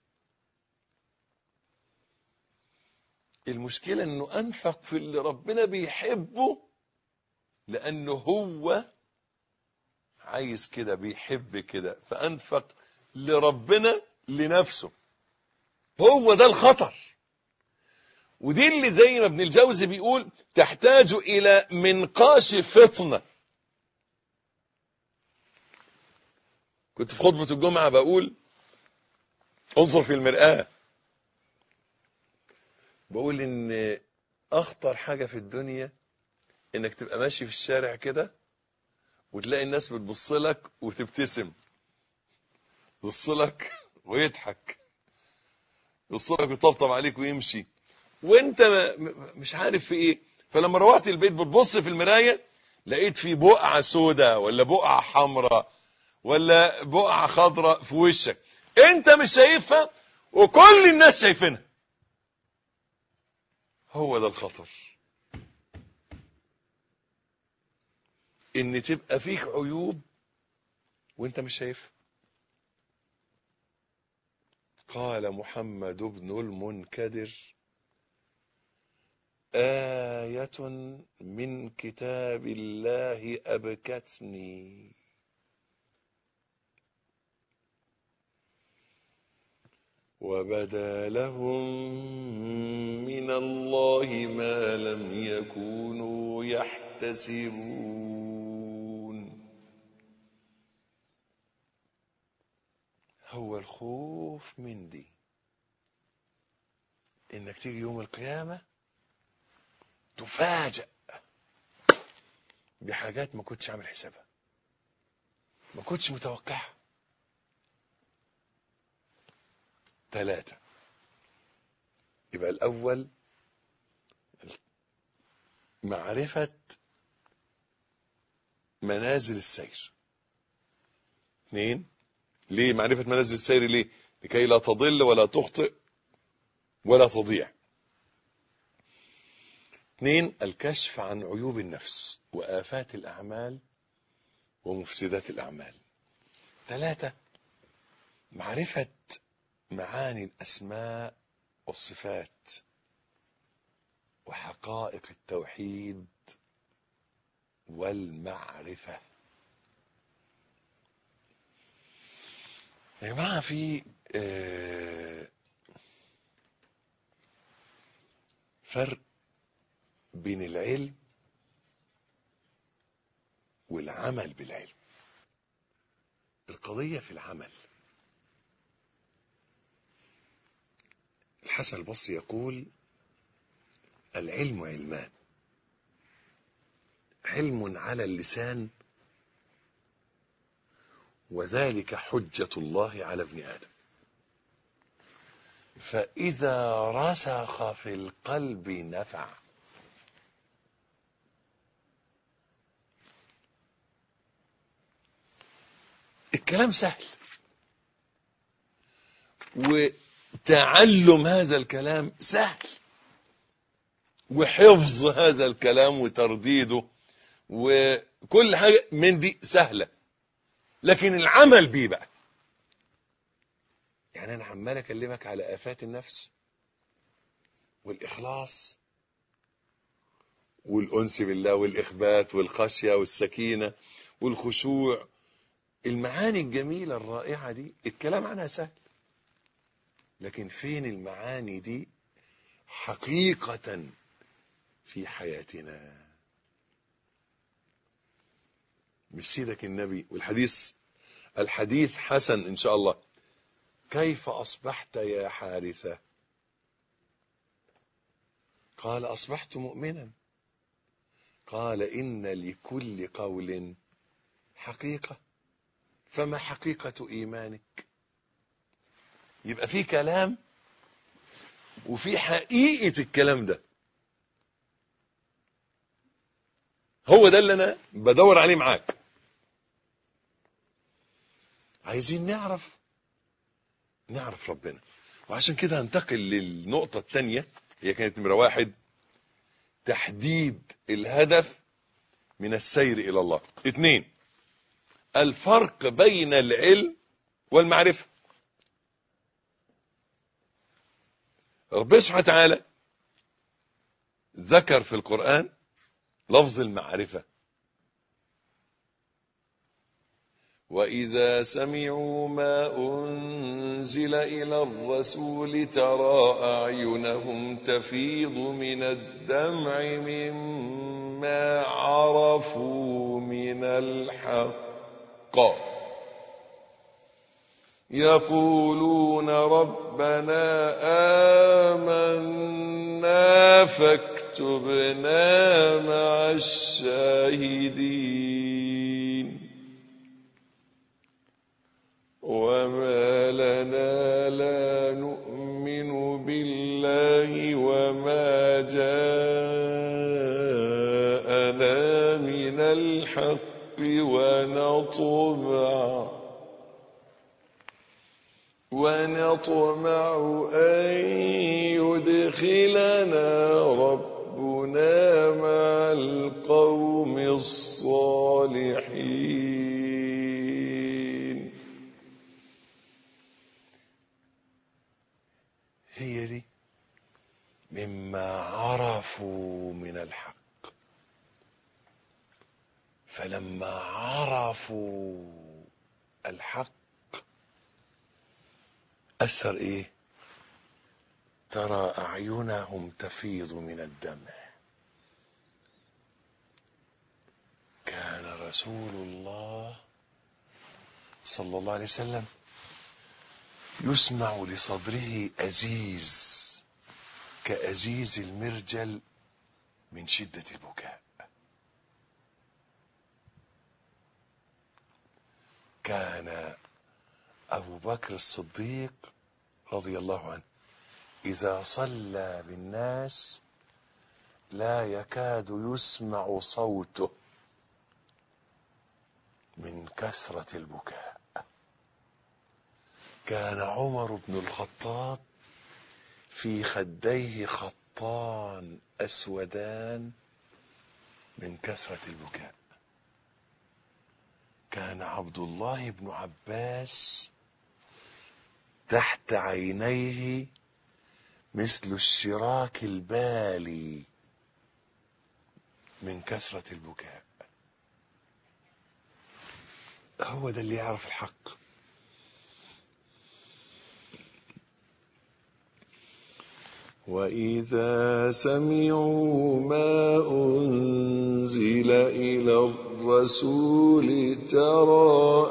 S2: المشكلة إنه أنفق في اللي ربنا بيحبه لأنه هو عايز كده، بيحب كده، فأنفق لربنا لنفسه. هو ده الخطر. ودي اللي زي ما ابن الجوزي بيقول تحتاج إلى منقاش فطنة. كنت في خطبة الجمعة بقول انظر في المرآة. بقول إن أخطر حاجة في الدنيا إنك تبقى ماشي في الشارع كده وتلاقي الناس بتبص لك وتبتسم، يبص لك ويضحك، يبص لك ويطبطب عليك ويمشي، وانت مش عارف في ايه. فلما روحت البيت بتبص في المرايه لقيت في بقعه سوداء ولا بقعه حمراء ولا بقعه خضراء في وشك، انت مش شايفها وكل الناس شايفينها. هو ده الخطر، ان تبقى فيك عيوب وانت مش شايفها. قال محمد بن المنكدر: آية من كتاب الله أبكتني، وبدا لهم من الله ما لم يكونوا يحتسبون. هو الخوف من دي، انك تيجي يوم القيامة تفاجأ بحاجات ما كنتش عامل حسابها، ما كنتش متوقعها. 3. يبقى الأول معرفة منازل السير. 2. ليه معرفة منازل السير؟ ليه؟ لكي لا تضل ولا تخطئ ولا تضيع. 2. الكشف عن عيوب النفس وآفات الأعمال ومفسدات الأعمال. 3. معرفة معاني الأسماء والصفات وحقائق التوحيد والمعرفة. يا جماعة في فرق بين العلم والعمل بالعلم. القضية في العمل. الحسن البصري يقول: العلم علمان، علم على اللسان وذلك حجة الله على ابن آدم، فإذا رسخ في القلب نفع. الكلام سهل، وتعلم هذا الكلام سهل، وحفظ هذا الكلام وترديده وكل حاجة من دي سهلة، لكن العمل بيه بقى. يعني أنا عمال أكلمك على آفات النفس والإخلاص والأنس بالله والإخبات والخشية والسكينة والخشوع، المعاني الجميلة الرائعة دي الكلام عنها سهل، لكن فين المعاني دي حقيقة في حياتنا؟ مش سيدك النبي، والحديث حسن إن شاء الله: كيف أصبحت يا حارثة؟ قال: أصبحت مؤمنا. قال: إن لكل قول حقيقة، فما حقيقة إيمانك؟ يبقى في كلام وفي حقيقة الكلام ده. هو ده اللي أنا بدور عليه معاك. عايزين نعرف ربنا. وعشان كده هنتقل للنقطة الثانية، هي كانت نمرة 1: تحديد الهدف من السير إلى الله. 2: الفرق بين العلم والمعرفة. ربنا سبحانه وتعالى ذكر في القرآن لفظ المعرفة: وإذا سمعوا ما أنزل إلى الرسول ترى أعينهم تفيض من الدمع مما عرفوا من الحق يقولون ربنا آمنا فاكتبنا مع الشاهدين. لا نؤمن بالله وما جاءنا من الحق ونطمع أن يدخلنا ربنا مع القوم الصالحين. هي دي مما عرفوا من الحق. فلما عرفوا الحق أثر إيه؟ ترى أعينهم تفيض من الدمع. كان رسول الله صلى الله عليه وسلم يسمع لصدره أزيز كأزيز المرجل من شدة البكاء. كان أبو بكر الصديق رضي الله عنه إذا صلى بالناس لا يكاد يسمع صوته من كثرة البكاء. كان عمر بن الخطاب في خديه خطان أسودان من كثرة البكاء. كان عبد الله بن عباس تحت عينيه مثل الشراك البالي من كثرة البكاء. هو ده اللي يعرف الحق. وإذا سمعوا ما أنزل إلى الرسول ترى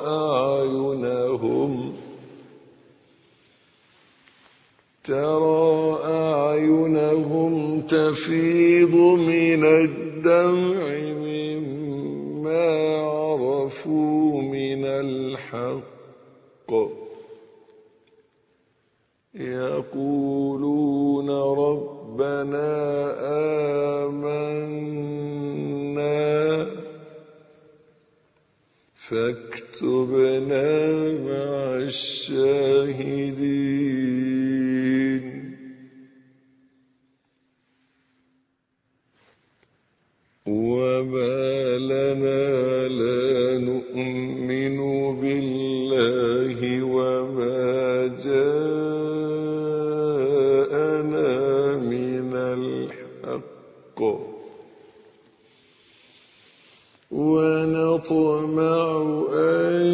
S2: أعينهم تفيض من الدمع مما عرفوا من الحق يقولون ربنا آمنا فاكتبنا مع الشاهدين. وما لنا لا نؤمن بالله وما جاءنا من الحق ونطمع أن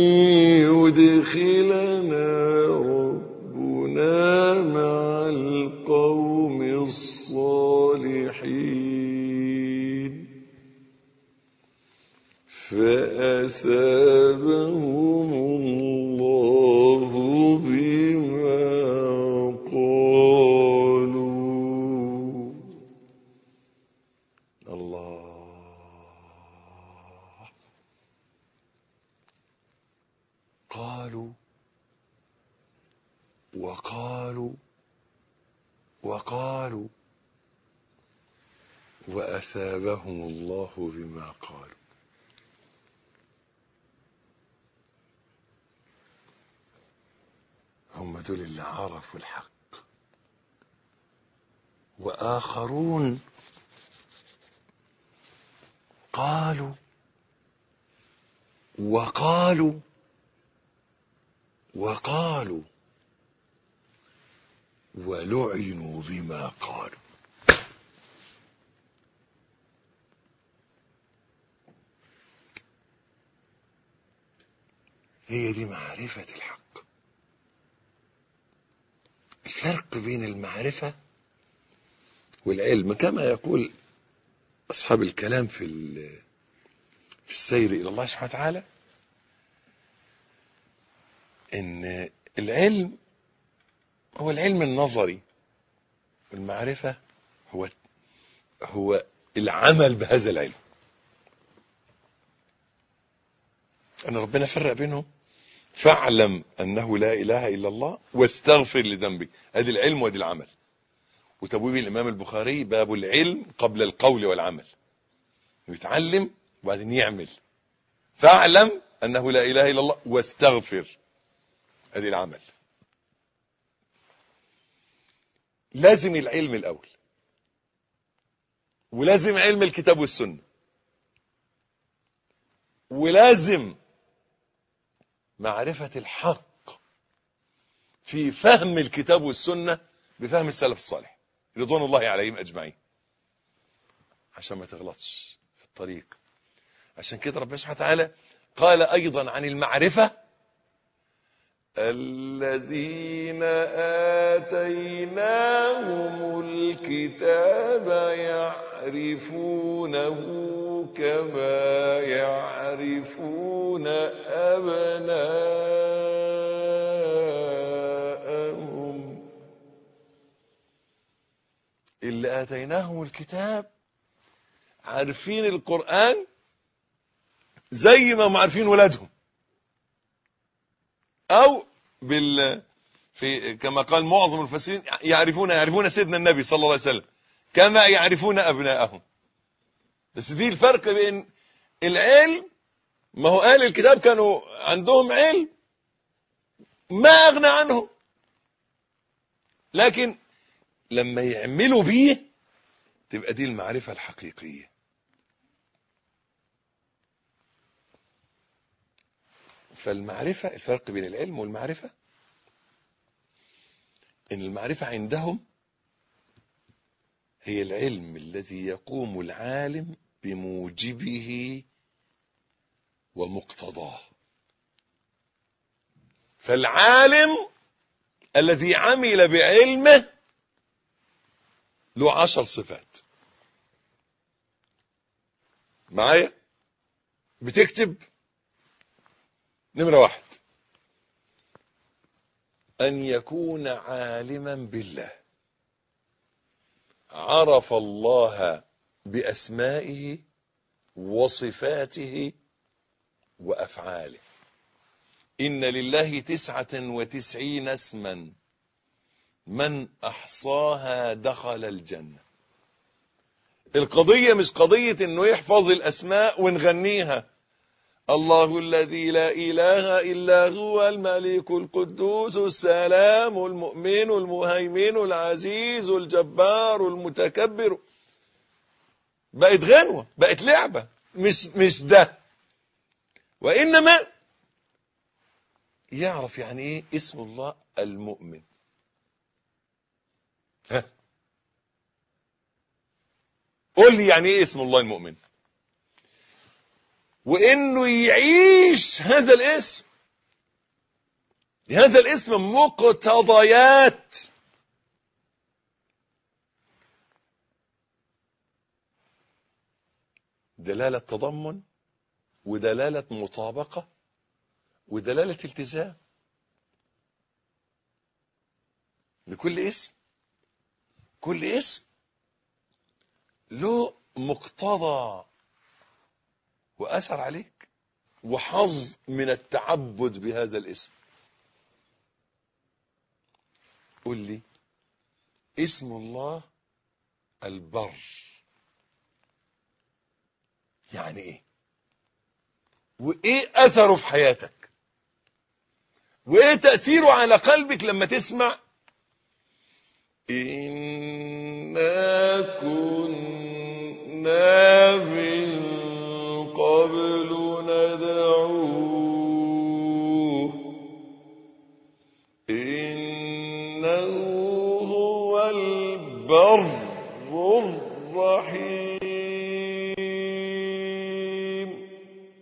S2: يدخلنا ربنا مع القوم الصالحين فأثابهم الله بما قالوا. الله. قالوا وقالوا وقالوا وأثابهم الله بما قالوا. هم دول اللي عرفوا الحق. وآخرون قالوا وقالوا وقالوا ولعنوا بما قالوا. هي دي معرفة الحق. الفرق بين المعرفة والعلم كما يقول أصحاب الكلام في السير إلى الله سبحانه وتعالى إن العلم هو العلم النظري والمعرفة هو العمل بهذا العلم. أن ربنا فرق بينهم فاعلم أنه لا إله إلا الله واستغفر لذنبك. ادي العلم وادي العمل. وتبويب الإمام البخاري باب العلم قبل القول والعمل، يتعلم وبعدين يعمل. فاعلم أنه لا إله إلا الله واستغفر، ادي العمل. لازم العلم الأول، ولازم علم الكتاب والسنة، ولازم معرفة الحق في فهم الكتاب والسنة بفهم السلف الصالح رضوان الله عليهم أجمعين، عشان ما تغلطش في الطريق. عشان كده ربنا سبحانه وتعالى قال أيضا عن المعرفة: الذين آتيناهم الكتاب يعرفونه كما يعرفون أبناءهم. اللي آتيناهم الكتاب عارفين القرآن زي ما هم عارفين ولادهم، أو كما قال معظم المفسرين يعرفون سيدنا النبي صلى الله عليه وسلم كما يعرفون أبناءهم. بس دي الفرق بين العلم. ما هو أهل الكتاب كانوا عندهم علم ما أغنى عنهم، لكن لما يعملوا بيه تبقى دي المعرفة الحقيقية. فالمعرفة، الفرق بين العلم والمعرفة إن المعرفة عندهم هي العلم الذي يقوم العالم بموجبه ومقتضاه. فالعالم الذي عمل بعلمه له 10 صفات. معايا؟ بتكتب نمرة 1: أن يكون عالما بالله، عرف الله بأسمائه وصفاته وأفعاله. إن لله 99 اسما من أحصاها دخل الجنة. القضية مش قضية إنه يحفظ الأسماء ونغنيها: الله الذي لا إله إلا هو الملك القدوس السلام المؤمن المهيمن العزيز الجبار المتكبر. بقت غنوة، بقت لعبة، مش ده. وإنما يعرف يعني إيه اسم الله المؤمن. قول لي يعني إيه اسم الله المؤمن، وإنه يعيش هذا الاسم. هذا الاسم مقتضيات. دلالة تضمن، ودلالة مطابقة، ودلالة التزام لكل اسم. كل اسم له مقتضى وأثر عليك وحظ من التعبد بهذا الاسم. قل لي اسم الله البر يعني ايه، وايه اثره في حياتك، وايه تأثيره على قلبك لما تسمع إنا كنا من قبل ندعوه إنه هو البر الرحيم.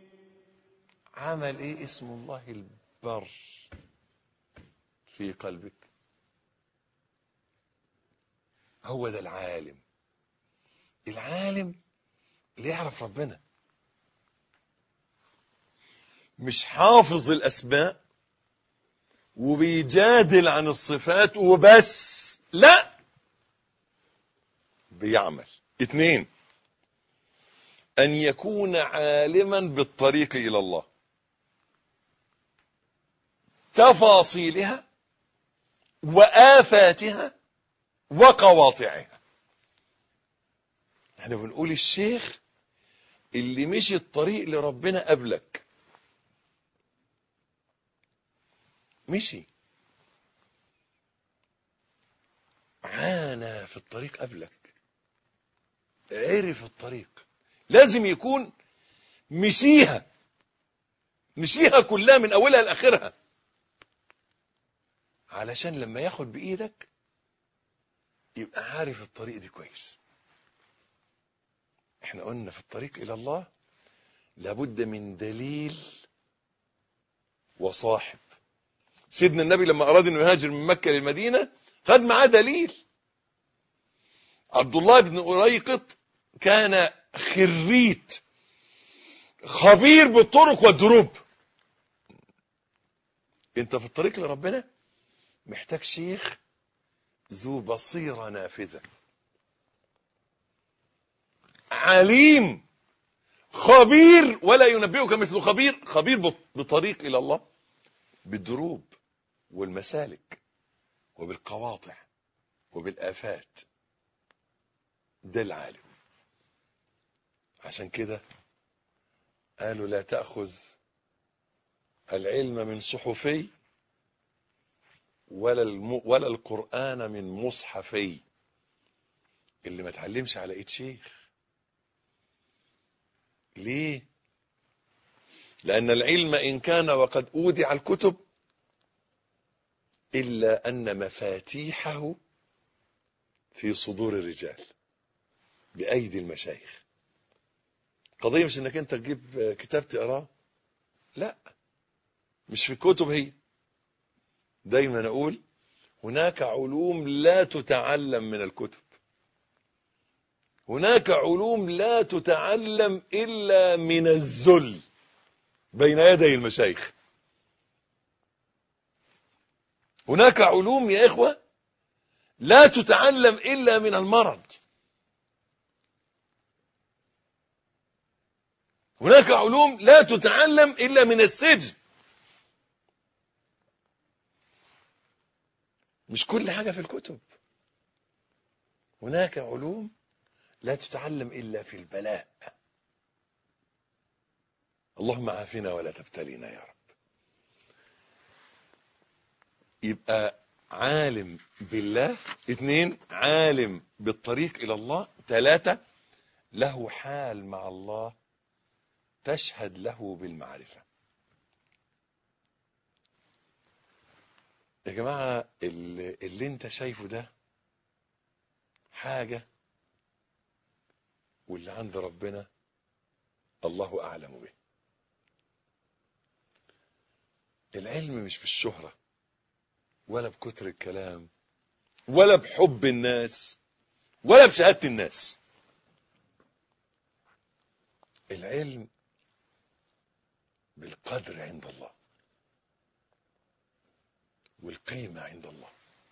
S2: عمل ايه اسم الله البر في قلبك؟ هو ده العالم. العالم اللي يعرف ربنا، مش حافظ الأسماء وبيجادل عن الصفات وبس، لا، بيعمل. 2: أن يكون عالما بالطريق إلى الله. تفاصيلها وآفاتها وقواطعها. احنا بنقول الشيخ اللي مشي الطريق لربنا قبلك، مشي عانى في الطريق قبلك، عرف الطريق، لازم يكون مشيها كلها من اولها لاخرها، علشان لما ياخد بايدك يبقى عارف الطريق دي كويس. احنا قلنا في الطريق الى الله لابد من دليل وصاحب. سيدنا النبي لما اراد انه يهاجر من مكة للمدينة خد معاه دليل. عبد الله بن أريقط كان خريت خبير بالطرق والدروب. انت في الطريق لربنا محتاج شيخ ذو بصيرة نافذة، عليم خبير ولا ينبئك مثل خبير، خبير بطريق إلى الله، بالدروب والمسالك وبالقواطع وبالآفات. ده العالم. عشان كده قالوا لا تأخذ العلم من صحفي ولا القرآن من مصحفي. اللي ما تعلمش على ايد شيخ. ليه؟ لأن العلم إن كان وقد أودع الكتب إلا أن مفاتيحه في صدور الرجال بأيدي المشايخ. قضية مش انك انت تجيب كتاب تقراه، لا، مش في الكتب. هي دايما اقول هناك علوم لا تتعلم من الكتب، هناك علوم لا تتعلم إلا من الذل بين يدي المشايخ. هناك علوم يا إخوة لا تتعلم إلا من المرض. هناك علوم لا تتعلم إلا من السجن. مش كل حاجة في الكتب. هناك علوم لا تتعلم إلا في البلاء. اللهم عافنا ولا تبتلينا يا رب. يبقى عالم بالله. 2 عالم بالطريق إلى الله. 3 له حال مع الله تشهد له بالمعرفة. يا جماعة اللي انت شايفه ده حاجة، واللي عند ربنا الله أعلم به. العلم مش بالشهرة ولا بكتر الكلام ولا بحب الناس ولا بشهادة الناس. العلم بالقدر عند الله والقيمة عند الله.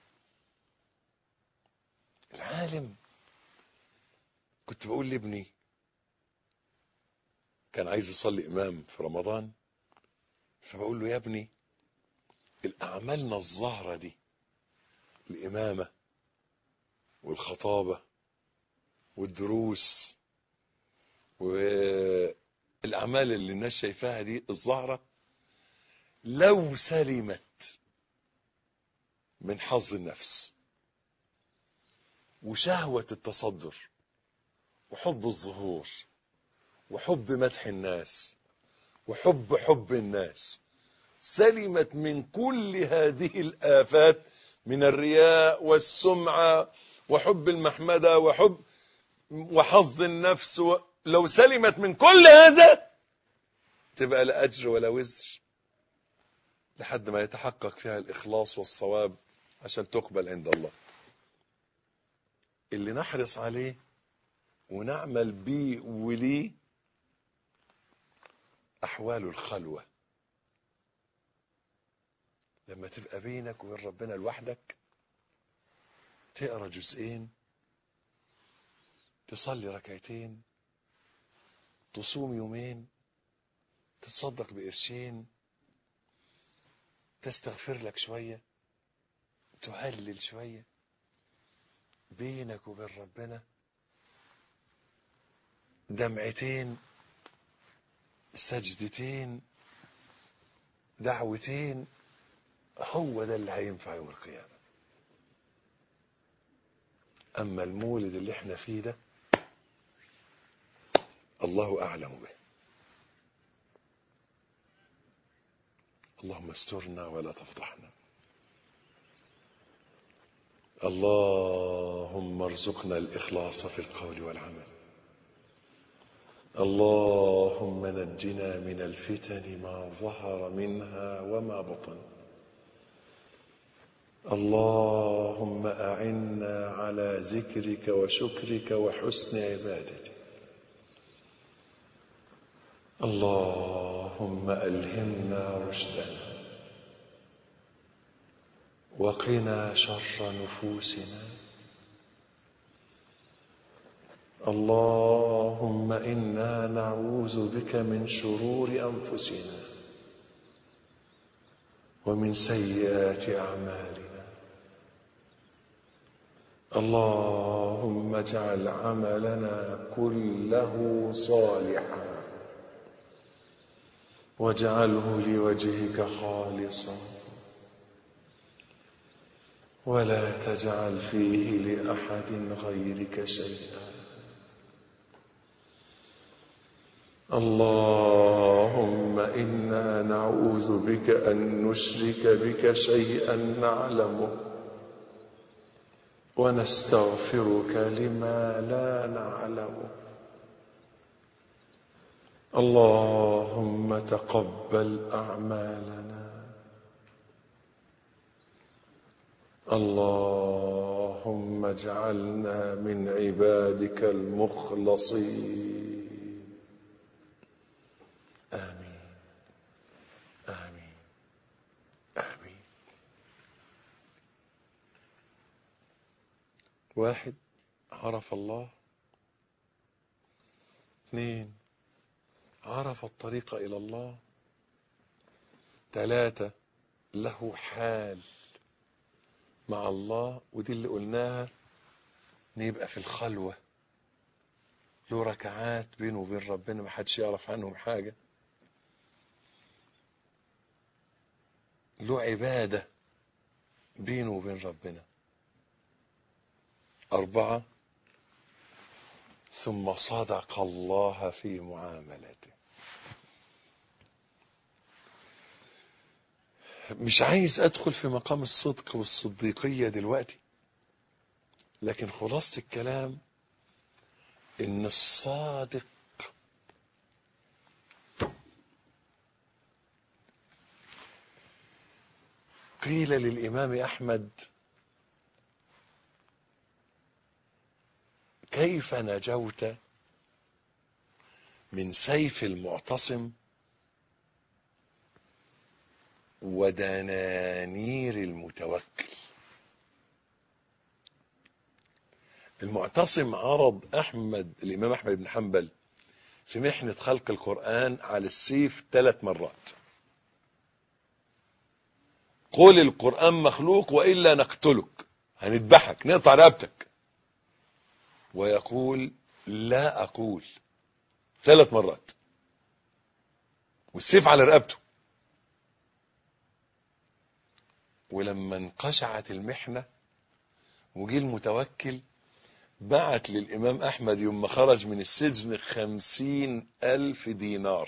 S2: العالم، كنت بقول لابني كان عايز يصلي إمام في رمضان، فبقول له يا ابني الأعمالنا الظاهرة دي، الإمامة والخطابة والدروس والأعمال اللي الناس شايفاها دي الظاهرة، لو سلمت من حظ النفس وشهوة التصدر وحب الظهور وحب مدح الناس وحب الناس، سلمت من كل هذه الآفات من الرياء والسمعة وحب المحمدة وحظ النفس، لو سلمت من كل هذا تبقى لا أجر ولا وزر لحد ما يتحقق فيها الإخلاص والصواب عشان تقبل عند الله. اللي نحرص عليه ونعمل بيه وليه أحوال الخلوة. لما تبقى بينك وبين ربنا لوحدك، تقرأ جزئين، تصلي ركعتين، تصوم يومين، تتصدق بقرشين، تستغفر لك شوية، تهلل شوية بينك وبين ربنا، دمعتين، سجدتين، دعوتين، هو ده اللي هينفع يوم القيامة. أما المولد اللي احنا فيه ده الله أعلم به. اللهم استرنا ولا تفضحنا. اللهم ارزقنا الإخلاص في القول والعمل. اللهم نجنا من الفتن ما ظهر منها وما بطن. اللهم أعنا على ذكرك وشكرك وحسن عبادتك. اللهم ألهمنا رشدنا وقنا شر نفوسنا. اللهم إنا نعوذ بك من شرور أنفسنا ومن سيئات أعمالنا. اللهم اجعل عملنا كله صالحا واجعله لوجهك خالصا ولا تجعل فيه لأحد غيرك شيئا. اللهم إنا نعوذ بك أن نشرك بك شيئا نعلمه ونستغفرك لما لا نعلمه. اللهم تقبل أعمالنا. اللهم اجعلنا من عبادك المخلصين. آمين آمين آمين. واحد، عرف الله. اثنين، عرف الطريق إلى الله. ثلاثة، له حال مع الله، ودي اللي قلناها، نبقى في الخلوة، له ركعات بينه وبين ربنا ما حدش يعرف عنهم حاجة، له عبادة بينه وبين ربنا. أربعة، ثم صدق الله في معاملته. مش عايز أدخل في مقام الصدق والصديقية دلوقتي، لكن خلاصة الكلام إن الصادق قيل للإمام أحمد: كيف نجوت من سيف المعتصم ودنانير المتوكل؟ المعتصم عرض الإمام أحمد بن حنبل في محنة خلق القرآن على السيف 3 مرات. قل القرآن مخلوق وإلا نقتلك، هنذبحك، نقطع رقبتك. ويقول: لا أقول، 3 مرات، والسيف على رقبته. ولما انقشعت المحنة وجي المتوكل، بعت للإمام أحمد يوم ما خرج من السجن 50,000 دينار،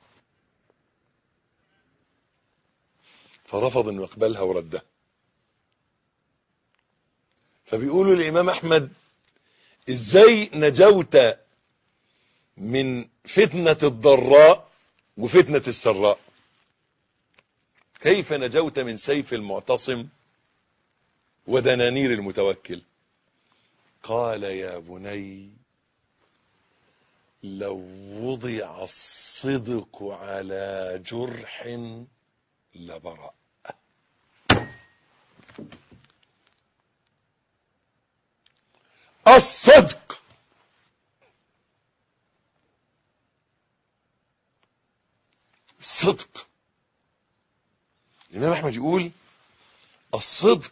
S2: فرفض انه يقبلها وردها. فبيقولوا للإمام أحمد: ازاي نجوت من فتنة الضراء وفتنة السراء؟ كيف نجوت من سيف المعتصم ودنانير المتوكل؟ قال: يا بني، لو وضع الصدق على جرح لبرأ. الصدق الإمام الإمام أحمد يقول الصدق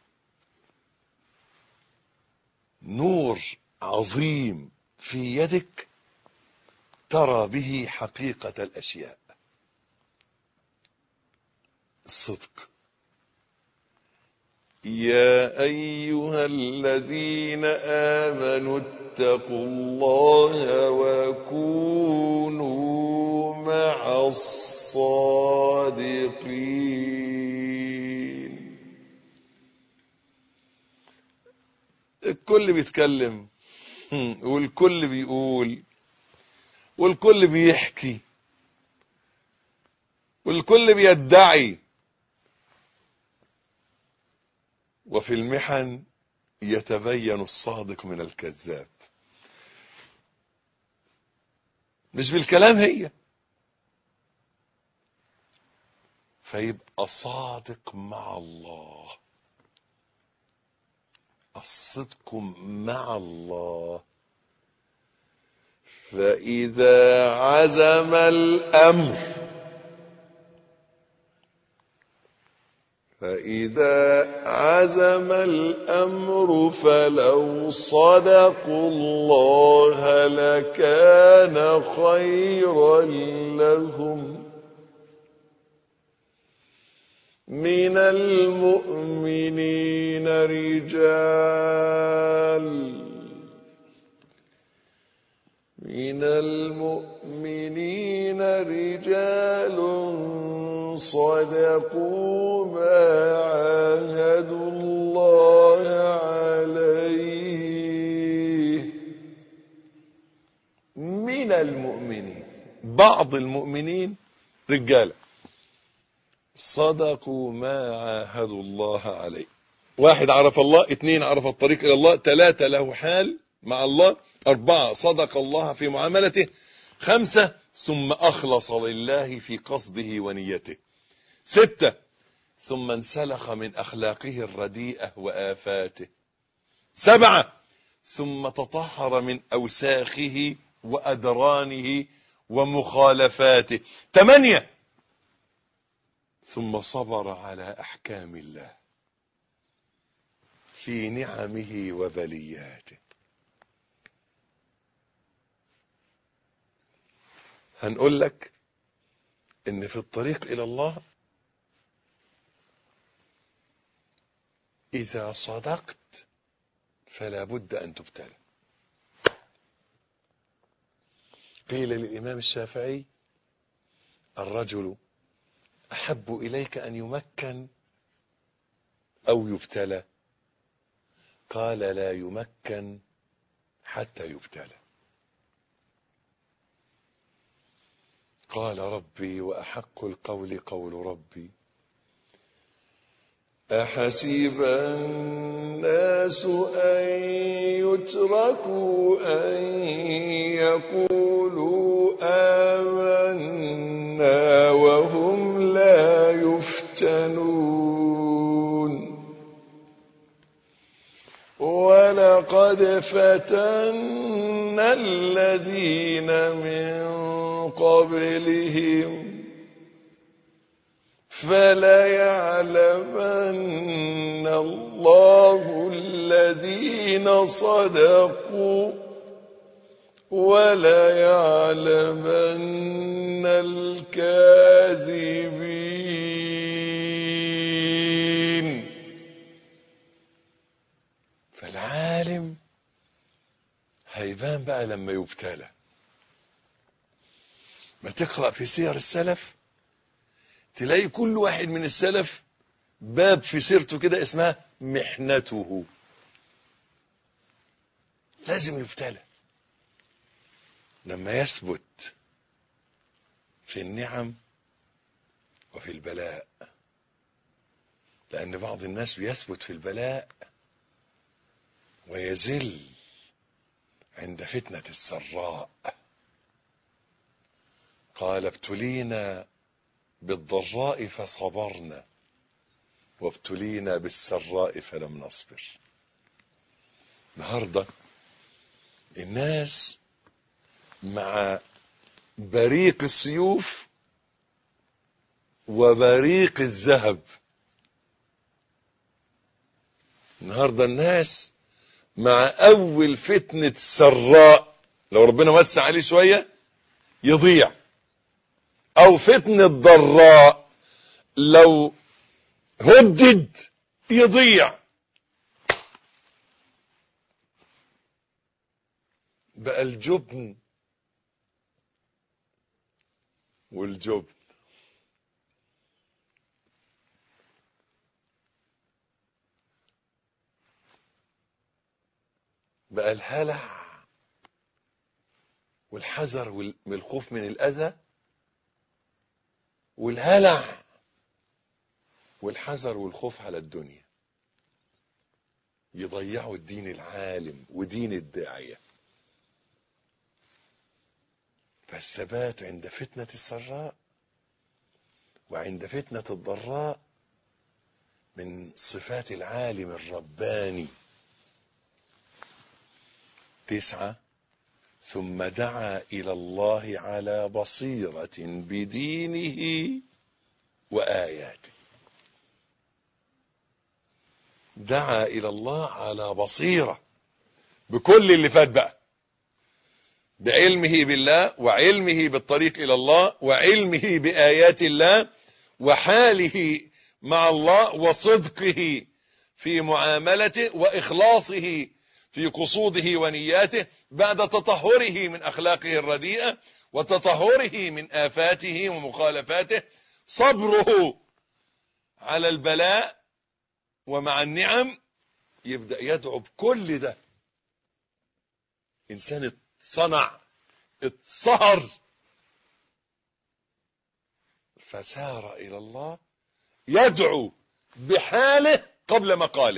S2: نور عظيم في يدك ترى به حقيقة الأشياء. الصدق. يا أيها الذين آمنوا اتقوا الله وكونوا مع الصادقين. الكل بيتكلم والكل بيقول والكل بيحكي والكل بيدعي، وفي المحن يتبين الصادق من الكذاب. مش بالكلام هي، فيبقى صادق مع الله. الصدق مع الله. فإذا عزم الأمر فلو صدقوا الله لكان خيرا لهم. من المؤمنين رجال صدقوا ما عاهدوا الله عليه. من المؤمنين، بعض المؤمنين رجالة صدقوا ما عاهدوا الله عليه. 1 عرف الله، 2 عرف الطريق إلى الله، 3 له حال مع الله، 4 صدق الله في معاملته، 5 ثم أخلص لله في قصده ونيته، 6 ثم انسلخ من أخلاقه الرديئة وآفاته، 7 ثم تطهر من أوساخه وأدرانه ومخالفاته، 8 ثم صبر على أحكام الله في نعمه وبلياته. هنقول لك إن في الطريق إلى الله إذا صدقت فلا بد أن تبتلى. قيل للإمام الشافعي: الرجل أحب إليك أن يمكن أو يبتلى؟ قال: لا يمكن حتى يبتلى. قال ربي وأحق القول قول ربي: أحسب الناس أن يتركوا أن يقولوا آمنا وهم لا يفتنون. ولقد فتنا الذين من قبلهم فليعلمن الله الذين صدقوا وليعلمن الكاذبين. فالعالم هيبان بقى لما يبتلى. ما تقرأ في سير السلف تلاقي كل واحد من السلف باب في سيرته كده اسمها محنته. لازم يبتلى لما يثبت في النعم وفي البلاء، لأن بعض الناس بيثبت في البلاء ويزل عند فتنة السراء. قال: ابتلينا بالضراء فصبرنا وابتلينا بالسراء فلم نصبر. النهارده الناس مع بريق السيوف وبريق الذهب. النهاردة الناس مع أول فتنة سراء لو ربنا وسع عليه شوية يضيع، أو فتنة ضراء لو هدد يضيع. بقى الجبن والجبن. بقى الهلع والحذر والخوف من الأذى، والهلع والحذر والخوف على الدنيا يضيعوا الدين العالم ودين الداعية. فالثبات عند فتنة السراء وعند فتنة الضراء من صفات العالم الرباني. 9 ثم دعا إلى الله على بصيرة بدينه وآياته. دعا إلى الله على بصيرة بكل اللي فات بقى، بعلمه بالله وعلمه بالطريق إلى الله وعلمه بآيات الله وحاله مع الله وصدقه في معاملته وإخلاصه في قصوده ونياته بعد تطهره من أخلاقه الرديئة وتطهره من آفاته ومخالفاته، صبره على البلاء ومع النعم. يبدأ يدعو بكل ده. إنسان اتصنع اتصهر فسار إلى الله يدعو بحاله قبل مقاله.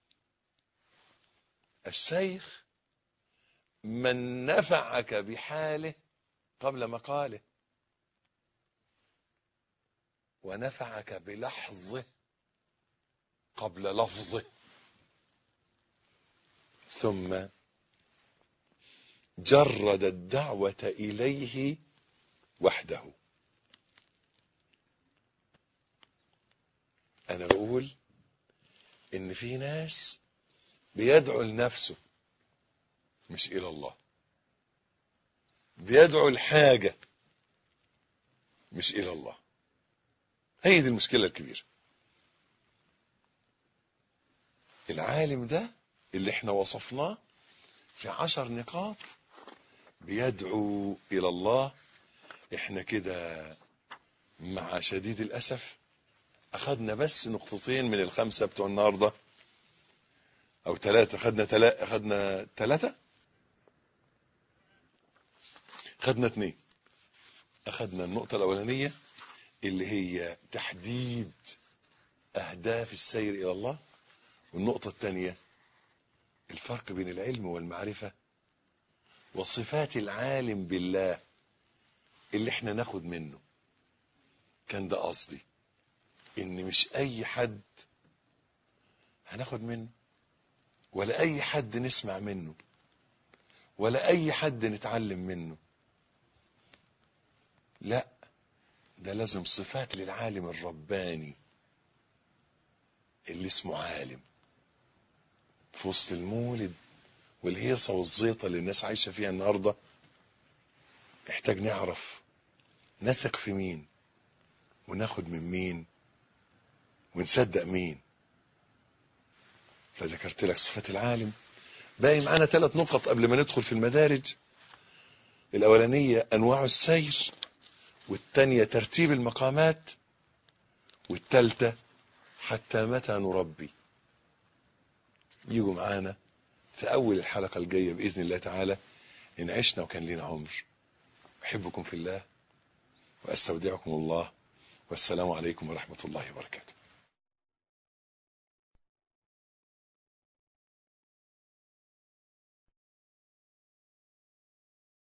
S2: الشيخ من نفعك بحاله قبل مقاله ونفعك بلحظه قبل لفظه، ثم جرد الدعوة إليه وحده. أنا بقول إن في ناس بيدعو لنفسه مش إلى الله، بيدعو الحاجة مش إلى الله. هي دي المشكلة الكبيرة. العالم ده اللي احنا وصفناه في 10 نقاط بيدعو إلى الله. احنا كده مع شديد الأسف أخذنا بس نقطتين من ال5 بتوع النهاردة أو 3. أخذنا 3. أخذنا 2. أخذنا النقطة الأولانية اللي هي تحديد أهداف السير إلى الله، والنقطة الثانية الفرق بين العلم والمعرفة وصفات العالم بالله اللي احنا ناخد منه. كان ده قصدي، ان مش اي حد هناخد منه ولا اي حد نسمع منه ولا اي حد نتعلم منه. لا، ده لازم صفات للعالم الرباني اللي اسمه عالم. في وسط المولد والهيصة والزيطة اللي الناس عايشة فيها النهاردة محتاج نعرف نثق في مين وناخد من مين ونصدق مين. فذكرت لك صفات العالم. باقي معانا 3 نقط قبل ما ندخل في المدارج. الأولانية أنواع السير، والثانية ترتيب المقامات، والثالثة حتى متى نربي. يجوا معانا في أول الحلقة الجاية بإذن الله تعالى إن عشنا وكان لنا عمر. أحبكم في الله وأستودعكم الله، والسلام عليكم ورحمة الله وبركاته.